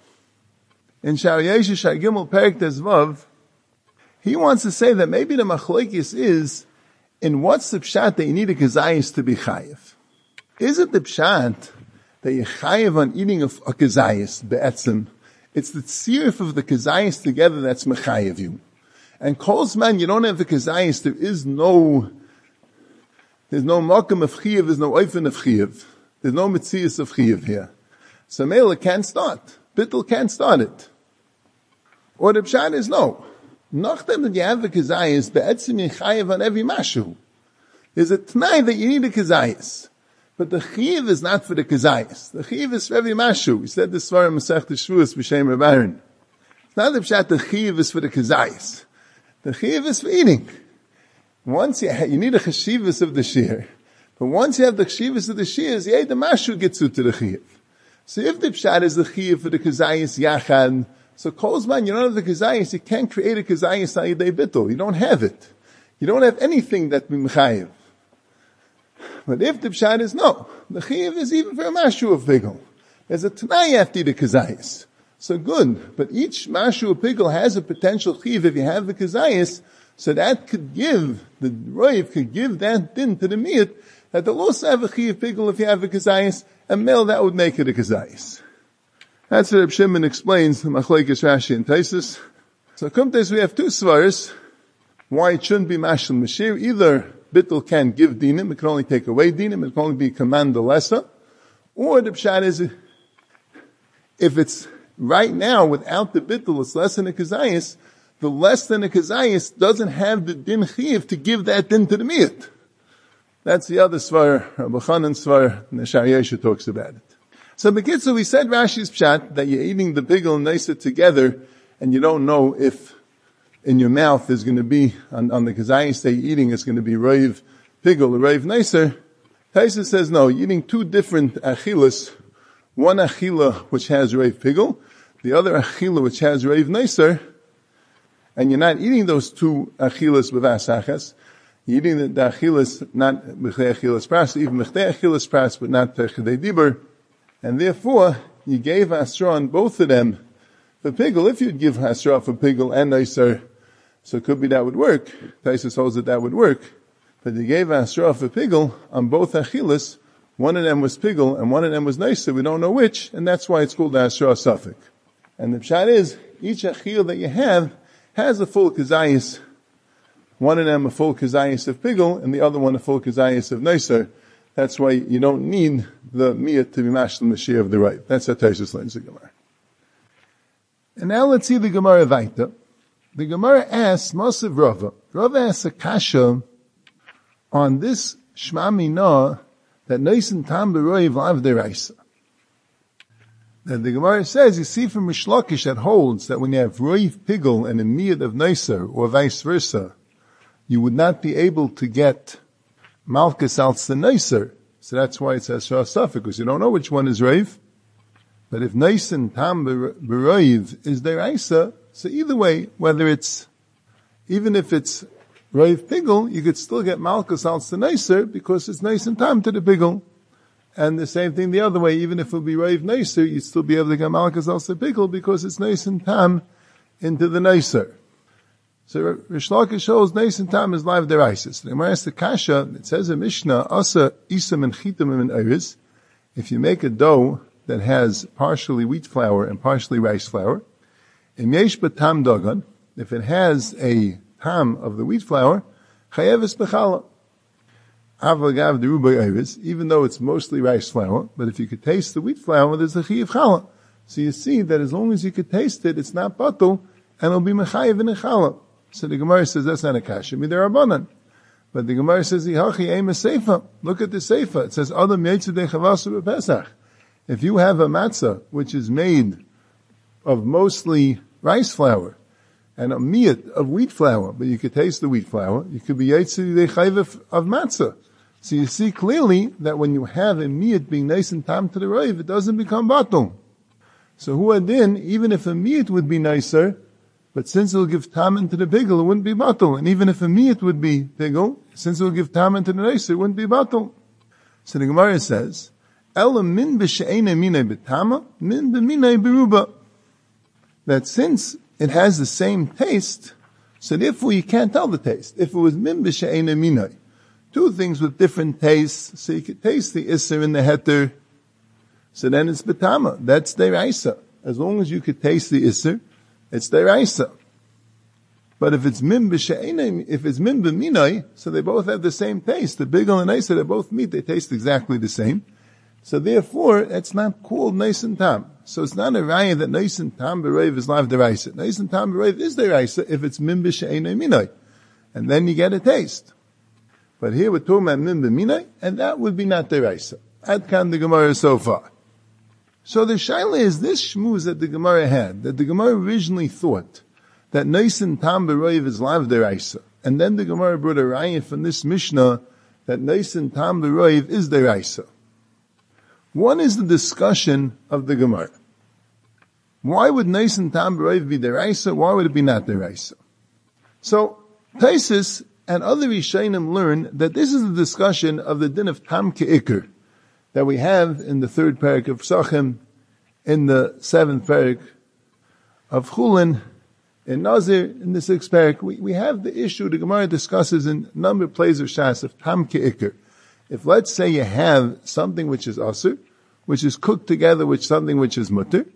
in Shariyesh Shai Gimel Perek Tezvav, he wants to say that maybe the machlokes is, in what's the pshat that you need a kazayas to be chayev? Is it the pshat that you're chayev on eating a, a kazayas, be'etzim? It's the tzirif of the kazayas together that's mechayev you. And calls man, you don't have the kazayas, there is no, there's no makam of chiyev, there's no oifen of chiyev. There's no mitzias of chiyev here. So mela can't start. Bittul can't start it. Or the pshat is no. Nachdem that you have the kazayas, be'etzim yechayev on every mashu. There's a t'nai that you need a kazayas. But the chiyev is not for the kazayas. The chiyev is for every mashu. We said this svara Masechta Shvuos b'Shem Reb Aaron. It's not the pshat the chiyev is for the kazayas. The chiyev is for eating. Once you, you need a cheshivas of the shir. But once you have the cheshivas of the shirs, yeah, the mashu gets you to the chiyev. So if the pshat is the chiyev for the kazayas yachad, so kolzman, you don't have the kazayas, you can't create a kazayas ayidei bittul. You don't have it. You don't have anything that be mechayev. But if the pshat is no, the chiyev is even for a mashu of pigul. There's a t'nai after the kazayas. So good. But each mashu of pigul has a potential chiyev if you have the kazayas, so that could give, the roiv could give that din to the miyat, that they'll also have a chiyev pigul if you have a kazayas, and mel that would make it a kazayas. That's what Reb Shimon explains, the machlokes Rashi and Tosfos. So kumtes we have two svaras, why it shouldn't be mashal mashir. Either bittul can give dinim, it can only take away dinim, it can only be command the lesser. Or the pshat is, if it's right now without the bittul, it's less than a kazayas, the less than a kazayas doesn't have the din chiyev to give that din to the miyat. That's the other svar, Rabbi Chanan svar, and the Shariyesh talks about it. So Bekitzer, we said Rashi's pshat, that you're eating the pigul and noiser together, and you don't know if in your mouth there's going to be, on, on the kazayas that you're eating, it's going to be roiv pigul or roiv noiser. Tosfos says no, you're eating two different achilas. One achila which has roiv pigul, the other achila which has roiv noiser, and you're not eating those two achilas with asachas. You're eating the, the achilas, not b'chdei achilas pras, even b'chdei achilas pras, but not b'chdei dibur. And therefore, you gave Asra on both of them for pigul. If you'd give Asra for pigul and noiser, so it could be that would work. Tosfos holds that that would work. But you gave Asra for pigul on both achilas. One of them was pigul and one of them was noiser. We don't know which, and that's why it's called Asra Safek. And the pshat is, each achil that you have has a full kazayas. One of them a full kazayas of pigul, and the other one a full kazayas of noiser. That's why you don't need the miyat to be mashal mashir of the right. That's how Tosfos learns the Gemara. And now let's see the Gemara Vaita. The Gemara asks, Mosiv Rava. Rava asks a kasha on this Shema Minah that Neisen Tam B'Roiv Lav Deraisa. And the Gemara says, you see from Rish Lakish that holds that when you have Roiv Pigel and a Miyad of Neiser, or vice versa, you would not be able to get Malchus Alts the Neiser. So that's why it says Shah Safik, because you don't know which one is Roiv. But if Neisen Tam B'Roiv is Deraisa, so either way, whether it's, even if it's Roiv Pigel, you could still get Malchus Alts the Neiser, because it's Neisen Tam to the Pigel. And the same thing the other way, even if it would be Roiv Neiser, you'd still be able to get Malchus Alts the Pigel, because it's Neisen Tam into the Neiser. So Rish Lakish shows Neisen Tam is live deraisa. So the Gemara asks the kasha, it says in Mishnah, Asa Isam and Chitam and Iris, if you make a dough that has partially wheat flour and partially rice flour, Im yesh tam dagan, if it has a tam of the wheat flour, chayeves bechala. Avagav deruba Iris, even though it's mostly rice flour, but if you could taste the wheat flour, there's a chayev chala. So you see that as long as you could taste it, it's not batul, and it'll be mechayev in a chala. So the Gemara says that's not a kasha, mi derabanan. But the Gemara says, Ihachi aim a seifa. Look at the seifa. It says, Adam yetzu de chavasu b'pesach. If you have a matzah, which is made of mostly rice flour, and a miyat of wheat flour, but you could taste the wheat flour, you could be yetzu de chayv of matzah. So you see clearly that when you have a miyat being nice and tam to the roiv, it doesn't become batul. So who adin, even if a miyat would be nicer, but since it will give tamen to the pigel, it wouldn't be batul. And even if a miyat would be pigel, since it will give tamen to the nicer, it wouldn't be batul. So the Gemara says, Ela min b'she'ene minay b'tama, min b'minay b'ruba. That since it has the same taste, so therefore you can't tell the taste. If it was min b'she'ene minay, two things with different tastes, so you could taste the isser in the heter, so then it's b'tama. That's deraisa. As long as you could taste the isser, it's deraisa. But if it's min b'she'ene, if it's min b'minay, so they both have the same taste. The bigel and isa, they both meat, they taste exactly the same. So therefore, it's not called Neisen Tam. So it's not a raya that Neisen Tam B'Reiv is live deraisa. Neisen Tam B'Reiv is deraisa if it's min b'she'ene minay. And then you get a taste. But here we're talking about min b'minay, and that would be not deraisa. Ad kan the Gemara so far. So the shaila is this shmuz that the Gemara had, that the Gemara originally thought that Neisen Tam B'Reiv is live deraisa. And then the Gemara brought a raya from this Mishnah that Neisen Tam B'Reiv is deraisa. One is the discussion of the Gemara. Why would Neisen Tam B'Reiv be deraisa? Why would it be not deraisa? So, Taisus and other Rishonim learn that this is the discussion of the din of Tam Ke'ikr that we have in the third parak of Psachim, in the seventh parak of Chulin, in Nazir, in the sixth parak. We, we have the issue the Gemara discusses in a number of plays of Shas of Tam Ke'ikr. If let's say you have something which is asur, which is cooked together with something which is mutter,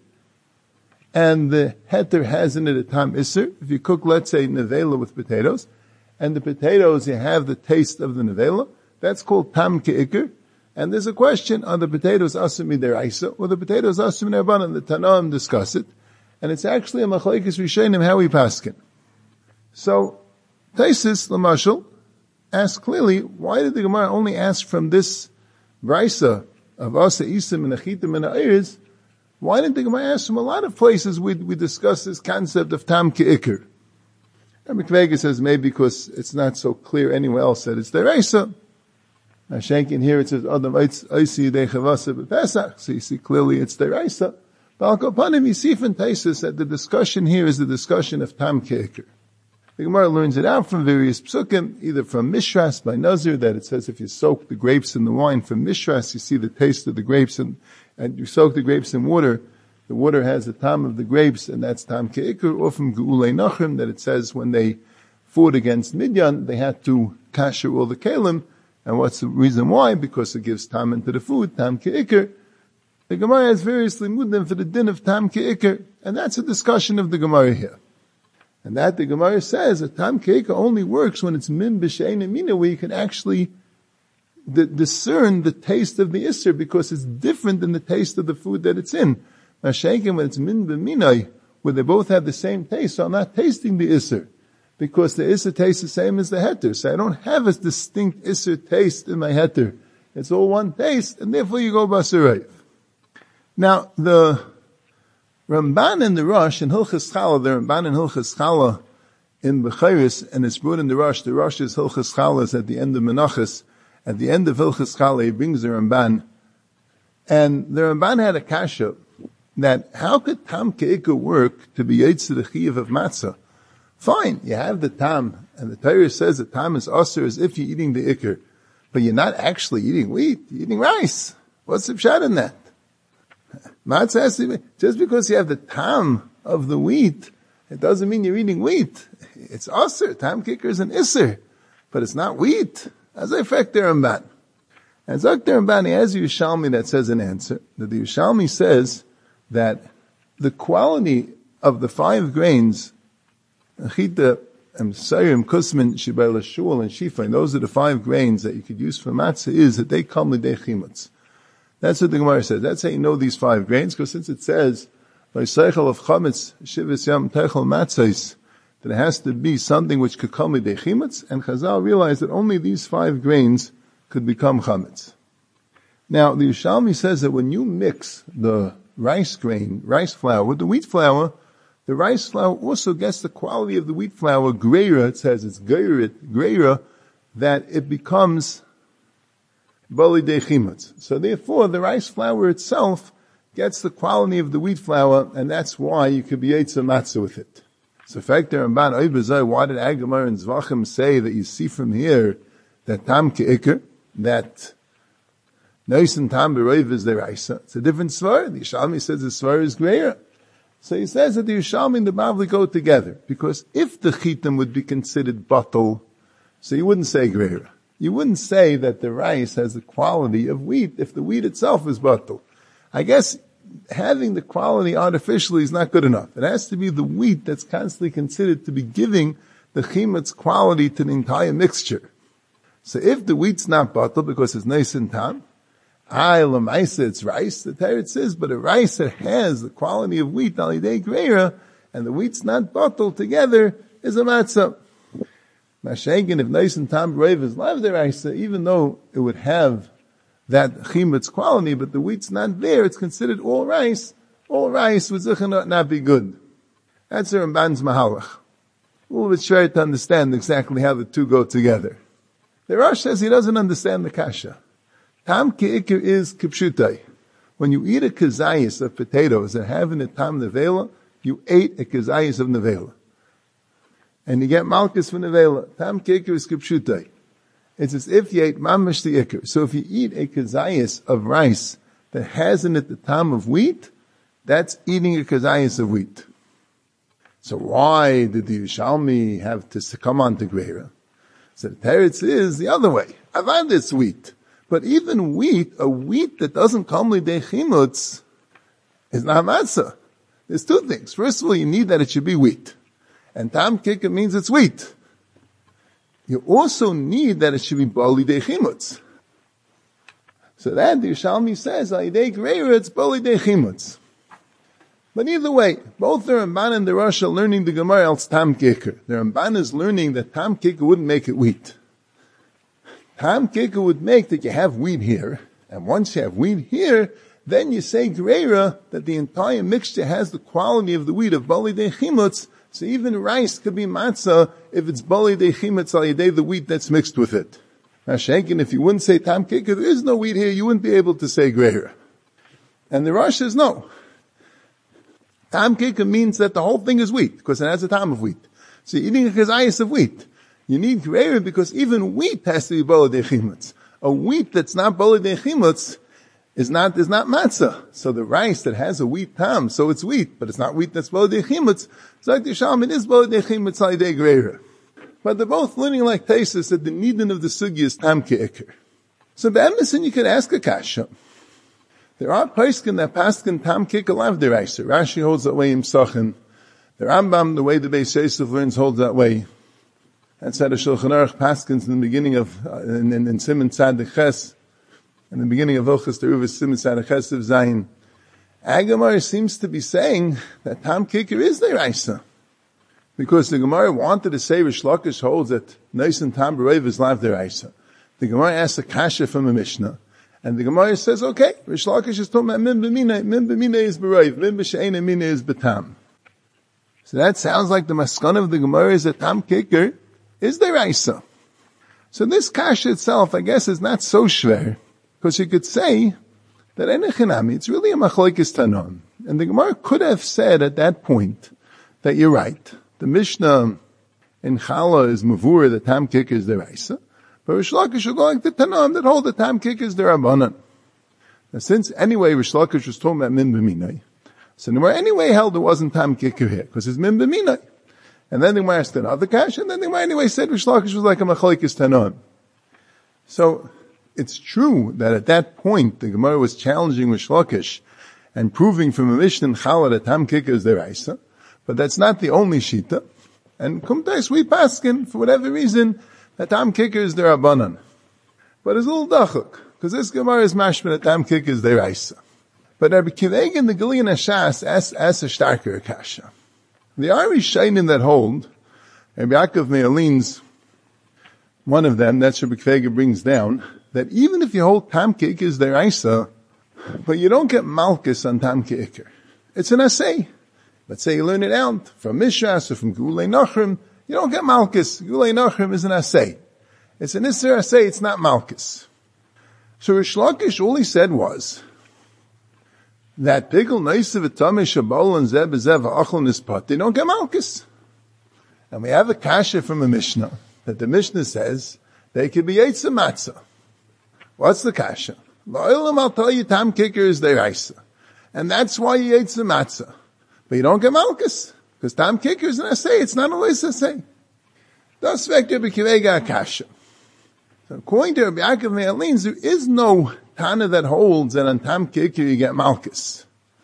and the heter has in it a tam isur, if you cook, let's say, nevela with potatoes, and the potatoes, you have the taste of the nevela, that's called tam ke'ikr, and there's a question, are the potatoes asur midiraisa, or the potatoes asur midarbanan? The Tanaim discuss it, and it's actually a machlekes rishonim how we paskin. So, Taisus, Lamashal, ask clearly, why did the Gemara only ask from this brisa of Asa Isim and Achitim and Airis? Why didn't the Gemara ask from a lot of places we, we discuss this concept of Tam Ke'ikr? Rabbi Kvega says maybe because it's not so clear anywhere else that it's deraisa. Shankin here it says Adam Oisi De Chavasa B'Pesach, so you see clearly it's deraisa. But Al Kopanim you see from Taisus that the discussion here is the discussion of Tam Ke'ikr. The Gemara learns it out from various psukim, either from Mishras by Nazir, that it says if you soak the grapes in the wine from Mishras, you see the taste of the grapes, and, and you soak the grapes in water, the water has the tam of the grapes, and that's tam ke'ikr, or from Geulei Nachrim, that it says when they fought against Midian, they had to kasher all the kalim, and what's the reason why? Because it gives tam into the food, tam ke'ikr. The Gemara has various limudim for the din of tam ke'ikr, and that's a discussion of the Gemara here. And that the Gemara says that tam ke'ikr only works when it's min b'she'ene mina, where you can actually d- discern the taste of the isser, because it's different than the taste of the food that it's in. Now, shaken when it's min b'minai, where they both have the same taste, so I'm not tasting the Isser, because the Isser tastes the same as the Heter. So I don't have a distinct Isser taste in my Heter. It's all one taste, and therefore you go Basar Reiv. Now, the Ramban and the Rosh in Hilchas Chala, the Ramban in Hilchas Chala in Bechiris, and it's brought in the Rosh, the Rosh is Hilchas Chala, is at the end of Menachos. At the end of Hilchas Chala, he brings the Ramban. And the Ramban had a kasha that how could Tam Ke'ikr work to be Yetzer the Chiyuv of Matzah? Fine, you have the Tam, and the Torah says the Tam is Asr as if you're eating the Ikr, but you're not actually eating wheat, you're eating rice. What's the pshat in that? Matzah has to be, just because you have the Tam of the wheat, it doesn't mean you're eating wheat. It's Asr, Tam Ke'ikr is an Isser, but it's not wheat. As I fact the Ramban. And Zak the Ramban, he has a Yerushalmi that says an answer. That the Yerushalmi says that the quality of the five grains, Chita, Sayrim, Kusman, Shibayla, Shul, and Shifa, and those are the five grains that you could use for matzah, is that they come l'dei chimutz. That's what the Gemara says. That's how you know these five grains, because since it says, by Seichel of Chametz, Shivas Yam Techel Matzahs, that it has to be something which could come l'dei chimutz, and Chazal realized that only these five grains could become chametz. Now, the Yerushalmi says that when you mix the rice grain, rice flour, with the wheat flour, the rice flour also gets the quality of the wheat flour, greira, it says it's greira, greira, that it becomes bali de chimutz. So therefore, the rice flour itself gets the quality of the wheat flour, and that's why you could be yetzer matzah with it. So, fact there, why did Agamar and Zvachim say that you see from here that Tam Ke'ikr, that Neis and Tam B'Reiv is the Raisa? It's a different Svar. The Yerushalmi says the Svar is greater. So he says that the Yerushalmi and the Bavli go together. Because if the Chitim would be considered bottle, so you wouldn't say greater. You wouldn't say that the rice has the quality of wheat if the wheat itself is bottle. I guess having the quality artificially is not good enough. It has to be the wheat that's constantly considered to be giving the chimutz quality to the entire mixture. So if the wheat's not bottle because it's nice and tam, I lemaisa it's rice. The Torah says, but a rice that has the quality of wheat alidei greira, and the wheat's not bottled together is a matzah. Mashenkin, if nice and tam brave is live the rice, even though it would have that chimutz quality, but the wheat's not there, it's considered all rice. All rice would not, not be good. That's the Ramban's mahalach. A little bit shy to understand exactly how the two go together. The Rosh says he doesn't understand the kasha. Tam ke'ikr is kipshutai. When you eat a kazayis of potatoes that have in it tam nevela, you ate a kazayis of nevela. And you get malchus for nevela. Tam ke'ikr is kipshutai. It's as if you ate mamash the ikr. So if you eat a kazayis of rice that has in it the tam of wheat, that's eating a kazayis of wheat. So why did the Yerushalmi have to come on to greira? So the teretz is the other way. I've had this wheat. But even wheat, a wheat that doesn't come l'dei chimutz, is not matzah. There's two things. First of all, you need that it should be wheat. And tam kikah means it's wheat. You also need that it should be bali de chimutz. So that the Yerushalmi says, l'idei greira, it's bali de chimutz. But either way, both the Ramban and the Rosh are learning the Gemara else tam kikah. The Ramban is learning that tam kikah wouldn't make it wheat. Tam kikah would make that you have wheat here, and once you have wheat here, then you say greira, that the entire mixture has the quality of the wheat of bali de chimutz, so even rice could be matzah if it's bali de chimutz al yedei the wheat that's mixed with it. Now Shenkin, if you wouldn't say tam kikah, there is no wheat here, you wouldn't be able to say greira. And the Rosh says no. Tam kikah means that the whole thing is wheat, because it has a tam of wheat. So you're eating a kazayis of wheat. You need greira because even wheat has to be bali de chimutz. A wheat that's not bali de chimutz is not, is not matzah. So the rice that has a wheat tam, so it's wheat, but it's not wheat that's bali de chimutz. So like the Yerushalmi, it is bali de chimutz al yedei greira. But they're both learning like Taisus that the nidin of the sugi is tam ke'ikr. So be'emesin you could ask a kasha. There are poskim that paskin tam kikah lav deraisa. Rashi holds that way in Sachin. The Rambam, the way the Beis Yosef learns, holds that way. That's how the Shulchan Aruch paskins in the beginning of, uh, in, in, in Siman Tzaddik Ches, in the beginning of Hilchos Teruvos Siman Tzaddik Ches of Zayin. Agamar seems to be saying that Tam Kicker is deraisa. Because the Gemara wanted to say Rish Lakish holds that Neis and Tam B'Reiv is lav deraisa. The Gemara asks a kasha from a Mishnah. And the Gemara says, okay, Rish Lakish is talking about Min B'Mina. Min B'Mina is B'Reiv. Min B'She'ena Mina is B'Tam. So that sounds like the maskana of the Gemara is that Tam Kicker is deraisa. So this kasha itself, I guess, is not so shver. Because you could say that Enechinami, it's really a machlokes tanon. And the Gemara could have said at that point that you're right. The Mishnah in Chala is Mavur, the Tam Kicker is deraisa. But Rish Lakish will go like the Tanon that hold the Tam Kicker is derabanan. Now since anyway Rish Lakish was talking about Min B'Minai, so the Gemara anyway held it wasn't Tam Kicker here, because it's Min B'Minai. And then the Gemara asked another kash, and then the Gemara anyway said Rish Lakish was like a machlokes tanon. So, it's true that at that point the Gemara was challenging Rish Lakish and proving from a Mishnah in Chala that Tam Kicker is deraisa, but that's not the only shita. And kumtais we paskin for whatever reason that Tam Kicker is derabanan. But it's a little dachuk because this Gemara is mashman that Tam Kicker is deraisa. But Rabbi Kivegan the Galian Ashas asks as a starker kasha. The Irish Shainim that hold, Rabbi Yaakov Me'alin's one of them, that's Rabbi Kivegan brings down, that even if you hold Tam Kicker is deraisa, but you don't get malchus on Tam Kicker. It's an assay. Let's say you learn it out from Mishras or from Gulei Nachrim, you don't get malchus. Gulei Nachrim is an assay. It's an Isser assay, it's not malchus. So Rish Lakish, all he said was, that Pigel Neisav Etame Shabol and Zeb Zev Achel Nispat, they don't get malchus. And we have a kasha from a Mishnah, that the Mishnah says, they could be Yitzah Matzah. What's the kasha? La'ilam I'll tell you Tam Kicker is deraisa. And that's why you ate the matzah. But you don't get malchus. Because Tam Kicker is an assay. It's not always assay. Das vector b'kivega kasha. So according to Rabbi Yaakov Me'alin, there is no Tana that holds that on Tam Kicker you get malchus.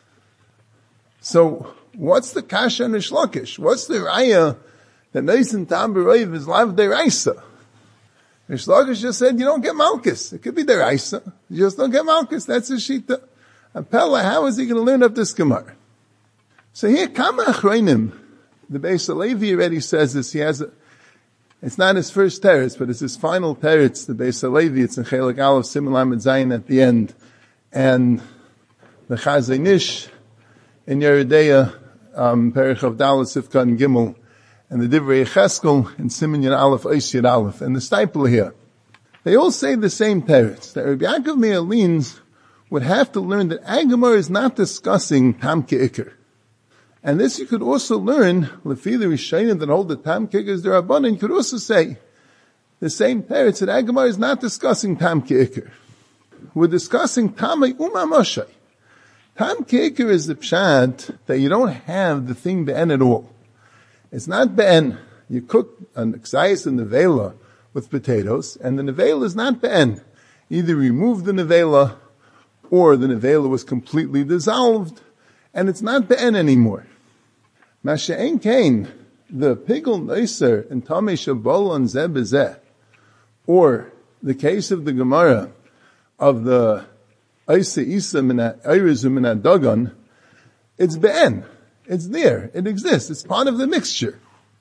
So what's the kasha on Rish Lakish? What's the raya that Neis and Tam B'Reiv is lav deraisa? Rish Lakish just said you don't get malchus. It could be deraisa. You just don't get malchus. That's his shita. And Pella, how is he going to learn up this Gemara? So here, Kama Achreinim, the Beis Halevi already says this. He has a, it's not his first teretz, but it's his final teretz, the Beis Halevi. It's in Chelik Aleph, Siman Lamed Zayin at the end. And the Chazai Nish in Yeridea, um, Perich of Dalet, Sifka and Gimel, and the Divrei Cheskel in Siman Yad Aleph, Ois Yad Aleph, and the Stipler here. They all say the same teretz, that Rabbi Yaakov Me'alin's would have to learn that Agamar is not discussing Tam Kicker. And this you could also learn, Lefi the Rishayim that hold the Tam Kicker is derabanan, you could also say the same teretz that Agamar is not discussing Tam Kicker. We're discussing Tamei Uma Moshe. Tam Kicker is the pshat that you don't have the thing be'en at all. It's not be'en. You cook an exayis and nevela with potatoes, and the nevela is not be'en. Either remove the nevela, or the nevela was completely dissolved, and it's not be'en anymore. Masha'en kain, the pigel noiser and tamei shabol and zeh bezeh, or the case of the Gemara of the Isa Isa Mina Irizum Mina Dagon, it's be'en. It's there. It exists. It's part of the mixture.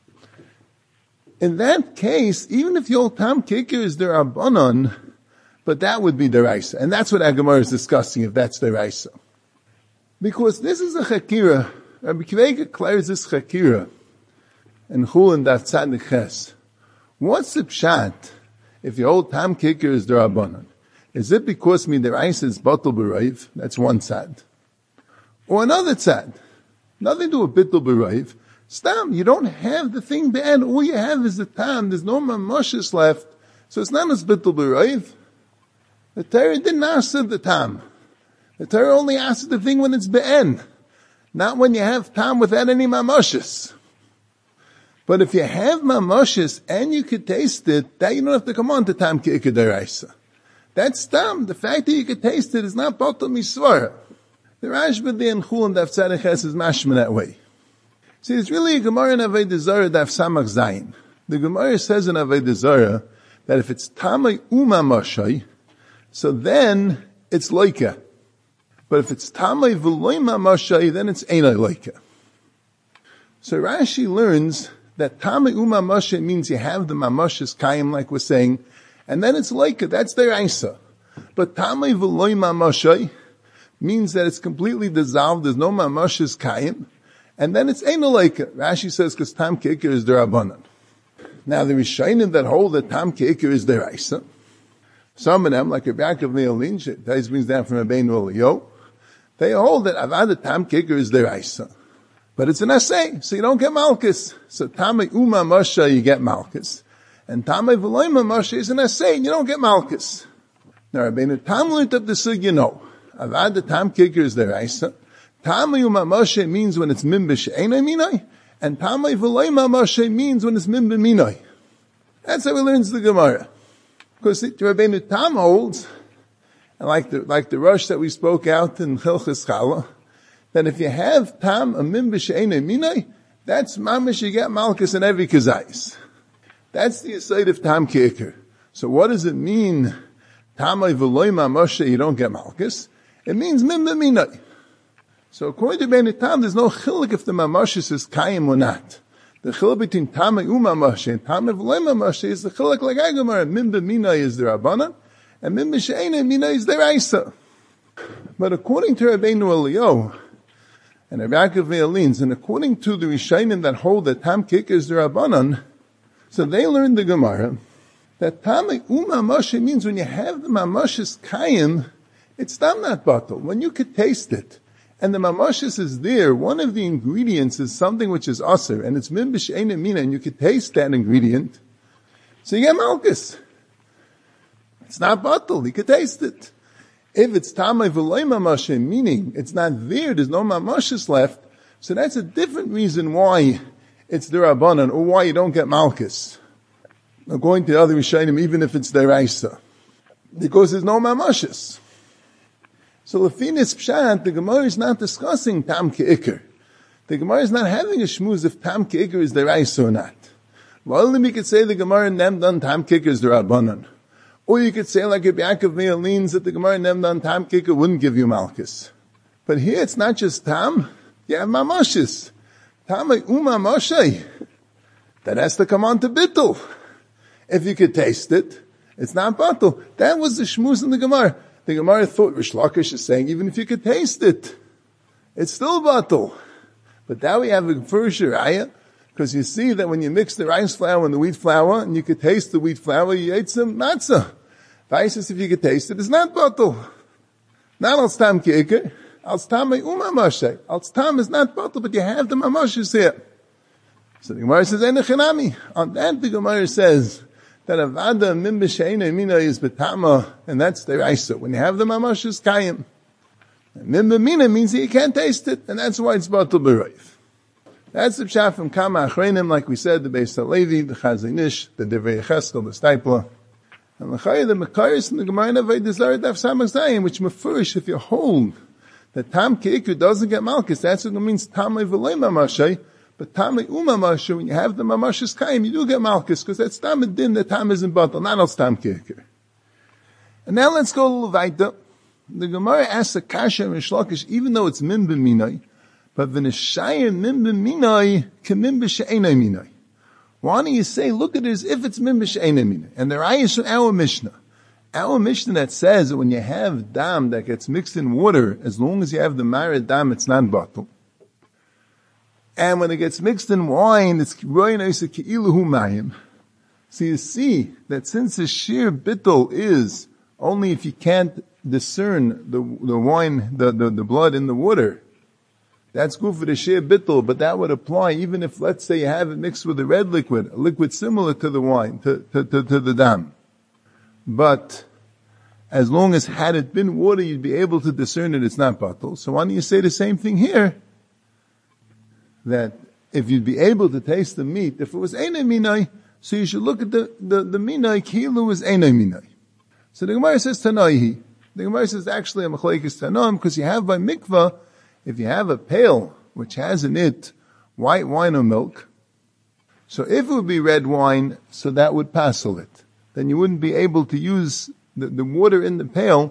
In that case, even if your Tam Kicker is derabanan, but that would be deraisa. And that's what Agamar is discussing, if that's deraisa. Because this is a chakira. Rabbi Kivega declares this chakira. And Chul and Daf Tzadik Ches. What's the pshat if your old Tam Kicker is derabanan? Is it because midiraisa is batal b'reiv? That's one tzad. Or another tzad. Nothing to do with bittul b'reiv. Stam, you don't have the thing be'en. All you have is the tam. There's no mamoshes left. So it's not as bittul b'reiv. The Torah didn't ask the tam. The Torah only asks the thing when it's be'en. Not when you have tam without any mamoshes. But if you have mamoshes and you could taste it, that you don't have to come on to tam ki'ikah deraisa. That's tam. The fact that you could taste it is not batal misvara. The Rashba the and Chul and Daf Tzaddik Ches is mashma that way. See, it's really a Gemara in Avodah Zarah Daf Samach Zayin. The Gemara says in Avodah Zarah that if it's tamei uma moshay, so then it's loika. But if it's tamei v'loy mamashai, then it's einay leika. So Rashi learns that tamei u'mamashai means you have the mamashis kayim, like we're saying, and then it's leika, that's their isa. But tamei v'loy mamashai means that it's completely dissolved, there's no mamashis kayim, and then it's einay leika. Rashi says, because tam ke'ikir is derabanan. Now the Rishonim that hold that tam ke'ikir is their isa, some of them, like Rabbi Yaakov Me'olin, that brings down from Rabbeinu Eliyahu, they hold that avad tam ke'ikir is their isa. But it's an assay, so you don't get malchus. So tamei u'mamashai, you get malchus. And tamei v'loy mamashai is an assay, and you don't get malchus. Now Rabbeinu Tam learned up the sug, you know, avad tam ke'ikir is their isa. Tamei u'mamashai means when it's mimbish einay minay, and tamei v'loy mamashai means when it's mimbish minay. That's how we learn the Gemara. Because Rabbeinu Tam holds, and like the, like the rush that we spoke out in Chilchas Chala, that if you have tam a mimbish einay minay, that's mamish, you get malchus in every kazayis. That's the aside of tam ke'ikir. So what does it mean, tamei v'loy mamashai, you don't get malchus? It means mimbish minay. So according to Rabbeinu Tam, there's no chilik if the mamashis is kayim or not. The chilik between tamei u'mamashai and tamei v'loy mamashai is the chilik like Agamar. Mimbish minay is the rabbanan, and mimbish einay minay is the isa. But according to Rabbeinu Eliyahu, and Rabbi Yaakov Me'olin, and according to the Rishonim that hold that tam ke'ikir is the rabbanan, so they learned the Gemara that tamei u'mamashai means when you have the mamashis kayim, it's tam not batal. When you could taste it, and the mamashis is there, one of the ingredients is something which is aser, and it's mimbish einay minay, and you could taste that ingredient, so you get malchus. It's not batal, you could taste it. If it's tamei v'loy mamashai, meaning it's not there, there's no mamashis left, so that's a different reason why it's derabanan, or why you don't get malchus. According to the other Rishonim, even if it's deraisa. Because there's no mamashis. So lefinis pshat, the Gemara is not discussing tam ke'ikir. The Gemara is not having a shmuz if tam ke'ikir is deraisa or not. Well, then we could say the Gemara nem done tam ke'ikir is derabanan. Or you could say like Rabbi Yaakov Me'olin that the Gemara Nemdan Tam Ke'ikir wouldn't give you malchus. But here it's not just Tam, you have mamashis. Tamei u'mamashai. That has to come on to bittul. If you could taste it, it's not batul. That was the shmuz in the Gemara. The Gemara thought Rish Lakish is saying even if you could taste it, it's still batul. But now we have a first raya, because you see that when you mix the rice flour and the wheat flour, and you could taste the wheat flour, you ate some matzah. Vaisis, if you could taste it, it's not batul. Not al stam ke'ikir, al stam u'mamashai. Al stam is not batul, but you have the mamashis here. So the Gemara says, Ein echinami. On that the Gemara says, that avada mimbish einay minay is betama, and that's the raisa. When you have the mamashis kayim. Mimbish minay means that you can't taste it, and that's why it's batul b'roif. That's the pshat from Kama Achreinim, like we said, the Beis HaLevi, the Chazon Ish, the Divrei Yecheskel, the Stipler. And the Chayy, the Mekaris, and the Gemara Navay Desire Daf Samach Zayim, which mefurish, if you hold that Tam Ke'ikir doesn't get Malchus, that's what it means Tamei v'loy mamashai, but Tamei u'mamashai, when you have the mamashis Kayim, you do get Malchus, because that's Tam and Din, that Tam isn't batal, not else Tam Ke'ikir. And now let's go a little weiter. The Gemara asks a Kasha and Rish Lakish, even though it's Min b'minai, but v'neshayim min b'minai k'min b'she'enai minai. Why don't you say, look at it as if it's min b'she'enai minai? And the raya is from our Mishnah. Our Mishnah that says that when you have dam that gets mixed in water, as long as you have the marid dam, it's not batul. And when it gets mixed in wine, it's roy noisa ke'iluhu mayim. So you see that since the sheer bittul is only if you can't discern the, the wine, the, the, the blood in the water, that's good for the sheer bittul, but that would apply even if, let's say, you have it mixed with a red liquid, a liquid similar to the wine, to, to, to, to the dam. But as long as had it been water, you'd be able to discern it, it's not batul. So why don't you say the same thing here? That if you'd be able to taste the meat, if it was einay minai, so you should look at the, the, the minai, kilu is einay minai. So the Gemara says tanaihi. The Gemara says actually a machlekes tanam, because you have by mikvah, if you have a pail which has in it white wine or milk, so if it would be red wine, so that would passel it. Then you wouldn't be able to use the, the water in the pail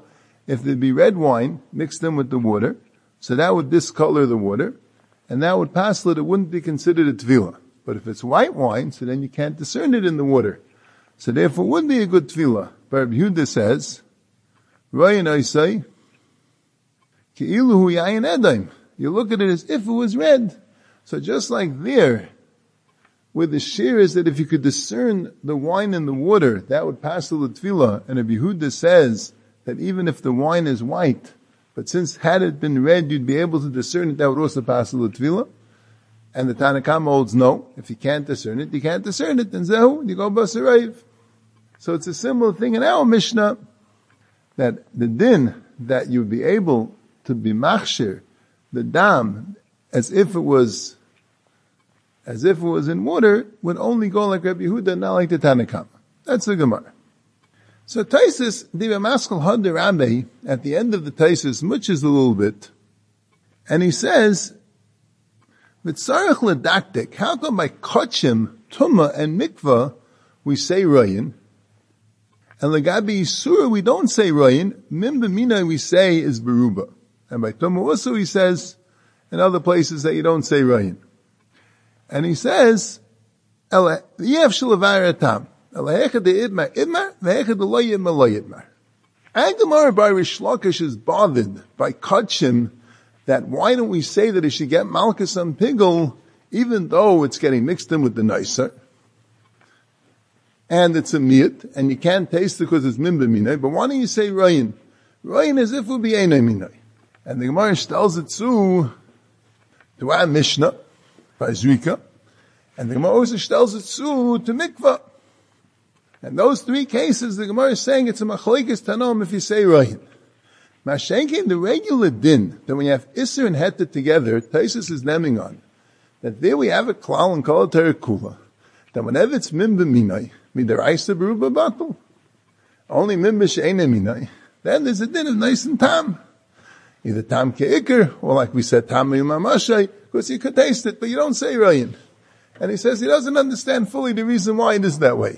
if there'd be red wine mixed in with the water, so that would discolor the water, and that would pass it, it wouldn't be considered a tefillah. But if it's white wine, so then you can't discern it in the water. So therefore it would be a good tefillah. But Rabbi Yehuda says, Rayin Oisai, Ki'ilu hu yayin edaim. You look at it as if it was red. So just like there, where the shear is that if you could discern the wine in the water, that would pass the tefillah. And Rabbi Yehuda says that even if the wine is white, but since had it been red, you'd be able to discern it, that would also pass the tefillah. And the Tanna Kama holds no. If you can't discern it, you can't discern it. Then zehu, you go basarayv. So it's a similar thing in our Mishnah, that the din that you'd be able to be machshir, the dam, as if it was, as if it was in water, would only go like Rabbi Yehuda, not like the Tanna Kama. That's the Gemara. So Taisus, Diva Maskal Had the Rabbi, at the end of the Taisus, muches a little bit, and he says, V'tzarech ledaktik, how come by Kochim, Tumah, and Mikvah, we say Rayin, and Legabi Yisura, we don't say Rayin, Mim B'mina, we say is Beruba. And by Tumah also he says, in other places that you don't say Rayin. And he says, Yev Shalavar Atam, Elehecha de Idmar, Idmar, Vehecha de Lo Yidmar, Lo Yidmar. Agdamar by Rish Lakish is bothered by Kochim, that why don't we say that it should get Malchus on Pigel, even though it's getting mixed in with the nicer, and it's a miyat, and you can't taste it because it's mimba minay, but why don't you say Rayin? Rayin as if it would be einay minay. And the Gemara tells it to, to our Mishnah, by Zrika, and the Gemara also tells it to, to Mikvah. And those three cases, the Gemara is saying it's a machlekes tanom if you say Rayin. Mashenkin, the regular din, that when you have Isser and Heter together, Taisus is naming on, that there we have a klal and kol kula, that whenever it's mim b'minay, midaraisa beruba batal, only mim b'she'ene minay, then there's a din of nice and tam. Either tam ke'ikr, or like we said, tam me'umamashay, because you could taste it, but you don't say Rayin. And he says he doesn't understand fully the reason why it is that way.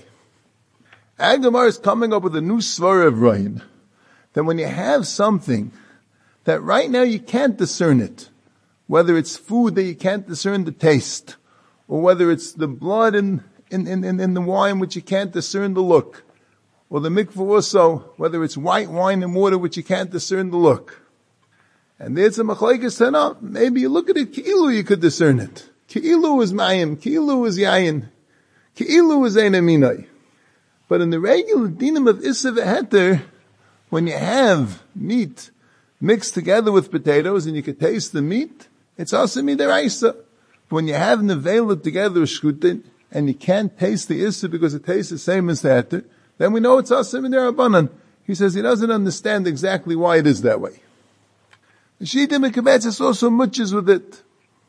Agamar is coming up with a new svara of Rayin, that when you have something that right now you can't discern it, whether it's food that you can't discern the taste, or whether it's the blood in, in, in, in the wine which you can't discern the look, or the mikvah also, whether it's white wine and water which you can't discern the look. And there's a machlekes tana, maybe you look at it, ki'ilu you could discern it. Ki'ilu is mayim, ki'ilu is yayin, ki'ilu is einaminai. But in the regular dinam of Issa v'heter, when you have meat mixed together with potatoes and you can taste the meat, it's also midaraisa. When you have nevela together with shkutin and you can't taste the issa because it tastes the same as the heter, then we know it's also midarabanan. He says he doesn't understand exactly why it is that way. The Shita Mekabetzis also muches with it.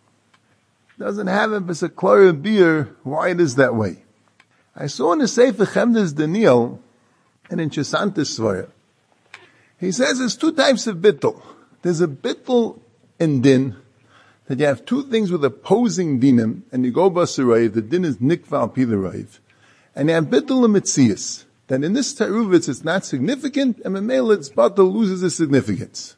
Doesn't have it as a clear beer why it is that way. I saw in the Sefer Chemdes Daniel and in Chesantis Svaya, he says there's two types of bittul. There's a bittul in din, that you have two things with opposing dinim, and you go basarayv, the din is nikva al pi the rayv. And you have bittul and mitzias, that in this teruvitz it's not significant, and memela its batal loses its significance.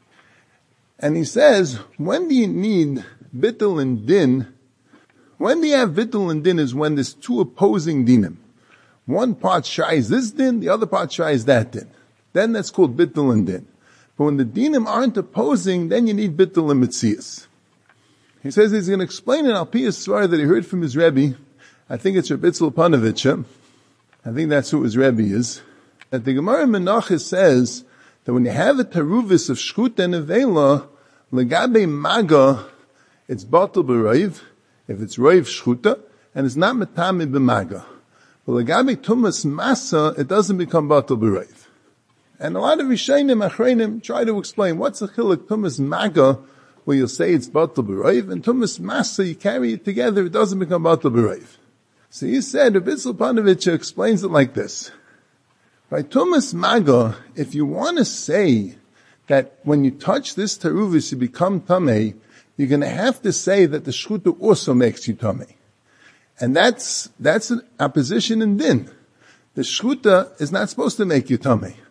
And he says, when do you need bittul and din? When do you have bittul and din is when there's two opposing dinim. One part shies this din, the other part shies that din. Then that's called bittul and din. But when the dinim aren't opposing, then you need bittul and mitzias. He says he's going to explain an Alpiyas Svar that he heard from his Rebbe. I think it's Rebbe Itzel Panovich. I think that's who his Rebbe is. That the Gemara Menachos says that when you have a taruvis of shkut and avela, legabe maga, it's batal b'rayv, if it's rayv shkuta, and it's not metame b'maga. But legabe tumas masa, it doesn't become batal b'rayv. And a lot of Rishayim Achreinim try to explain what's the chiluk tumas maga, where you'll say it's batal b'rayv, and tumas masa, you carry it together, it doesn't become batal b'rayv. So he said, Rebbe Itzel Panovich explains it like this. By tumas maga, if you want to say that when you touch this teruvis you become tamei, you're going to have to say that the shchuta also makes you tamei. And that's, that's an opposition in din. The shchuta is not supposed to make you tamei.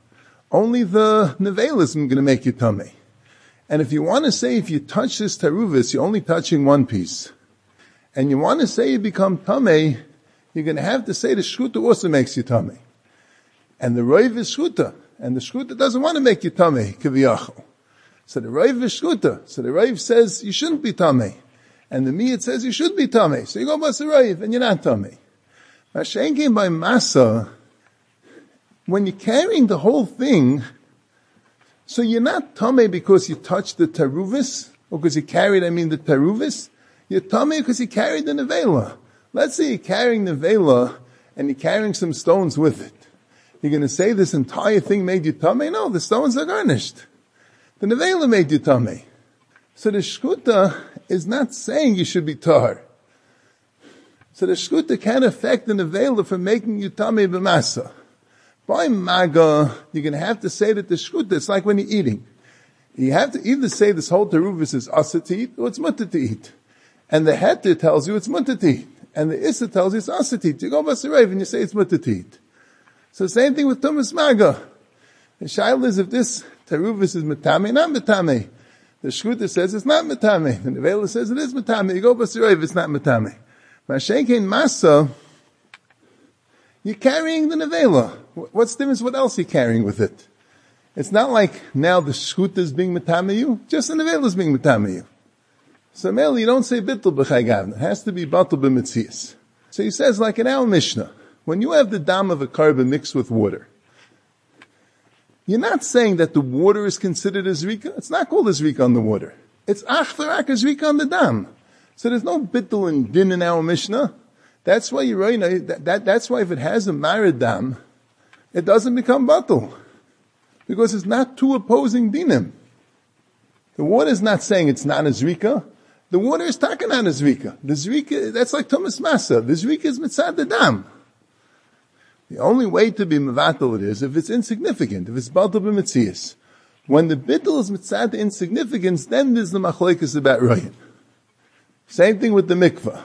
only the nevela is going to make you tummy. And if you want to say if you touch this teruvis, you're only touching one piece, and you want to say you become tummy, you're going to have to say the shchuta also makes you tummy. And the roiv is shchuta, and the shchuta doesn't want to make you tummy, kiviyachol. So the roiv is shchuta. So the roiv says you shouldn't be tummy. And the miyat says you should be tummy. So you go bas the roiv, and you're not tummy. Mashen came by masa, when you're carrying the whole thing, so you're not tummy because you touched the teruvis, or because you carried, I mean the teruvis. You're tummy because you carried the nevela. Let's say you're carrying the nevela, and you're carrying some stones with it. You're going to say this entire thing made you tummy? No, the stones are garnished. The nevela made you tummy. So the shkuta is not saying you should be tar. So the shkuta can't affect the nevela for making you tummy b'masa. By maga, you're going to have to say that the shkuta, it's like when you're eating. You have to either say this whole teruvis is asa to eat, or it's mutter to eat. And the heter tells you it's mutter to eat. And the issa tells you it's asa to eat. You go basarayv and you say it's mutter to eat. So same thing with tumas maga. The shaila is if this teruvis is metame, not metame. The shkuta says it's not metame. The nevela says it is metame. You go basarayv, it's not metame. Mashenkein masa, you're carrying the nevela. What's the difference? What else are you carrying with it? It's not like now the shkuta is being metame you, just the nevela is being metame you. So mele, you don't say bittul b'chai gavna. It has to be batul b'metzias. So he says like in our Mishnah, when you have the dam of a carbon mixed with water, you're not saying that the water is considered a zrika. It's not called a zrika on the water. It's achtarak a zrika on the dam. So there's no bittul and din in our Mishnah. That's why you're right. That, that, that's why if it has a marad dam, it doesn't become batul. Because it's not two opposing dinim. The water is not saying it's not a zrika. The water is talking on a zrika. The zrika, that's like Thomas Masa. The zrika is mitzad the dam. The only way to be mevatel it is if it's insignificant, if it's batel b'metzias. When the bittul is mitzad the insignificance, then there's the machlekes about royin. Same thing with the mikvah.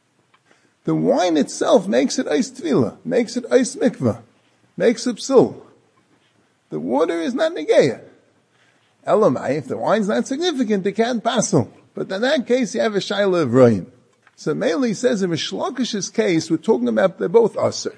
The wine itself makes it ice tefillah, makes it ice mikvah, makes it psul. The water is not negeya. Elamai, if the wine's not significant, it can't passel. But in that case, you have a shaila of royin. So Meili says in Mishlokish's case, we're talking about they're both aser.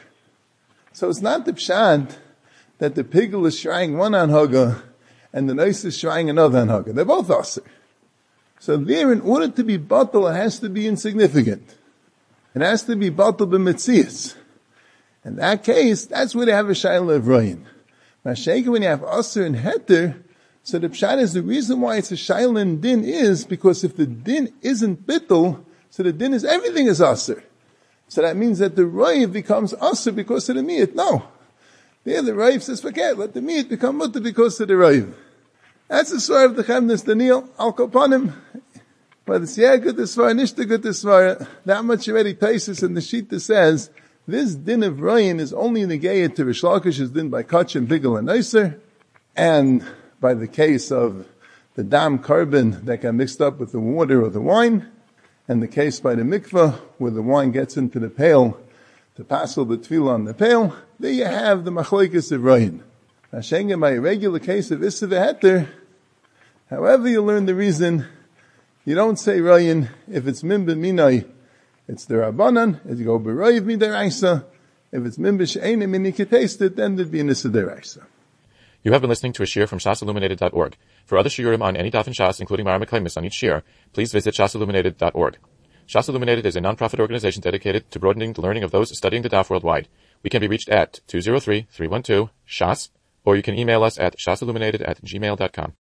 So it's not the pshad that the pigel is shrying one anhaga and the nice is shrying another anhaga. They're both aser. So there, in order to be batal, it has to be insignificant. It has to be batal b'metzias. In that case, that's where they have a shaila of royin. Mashayka, when you have aser and heter, so the pshat is the reason why it's a shaila and din is because if the din isn't bittul, so the din is everything is aser. So that means that the roiv becomes aser because of the miyat. No. There the roiv says, forget, let the miyat become mutter because of the roiv. That's the story of the Chemnes Daniel, al kopanim. But it's yeah good this far, nishta good this far. That much already Taisus and the Shita says, this din of royin is only negated to Rish Lakish's din by Kach and Bigel and Nicer, and by the case of the dam carbon that got mixed up with the water or the wine, and the case by the mikvah where the wine gets into the pail to passel the tefillah on the pail. There you have the machlekes of royin. Now, by a regular case of issa v'heter, however you learn the reason, you don't say royin if it's min b'minai, it's the rabbanan. If you go b'roiv midaraisa, if it's min b'she'enim and you can taste it, then there'd be an issa deraisa. You have been listening to a shiur from shas illuminated dot org. For other shiurim on any daf in Shas, including Mara Meklemis on each shiur, please visit shas illuminated dot org. Shas Illuminated is a non-profit organization dedicated to broadening the learning of those studying the daf worldwide. We can be reached at two zero three, three one two, shas, or you can email us at shasilluminated at gmail dot com.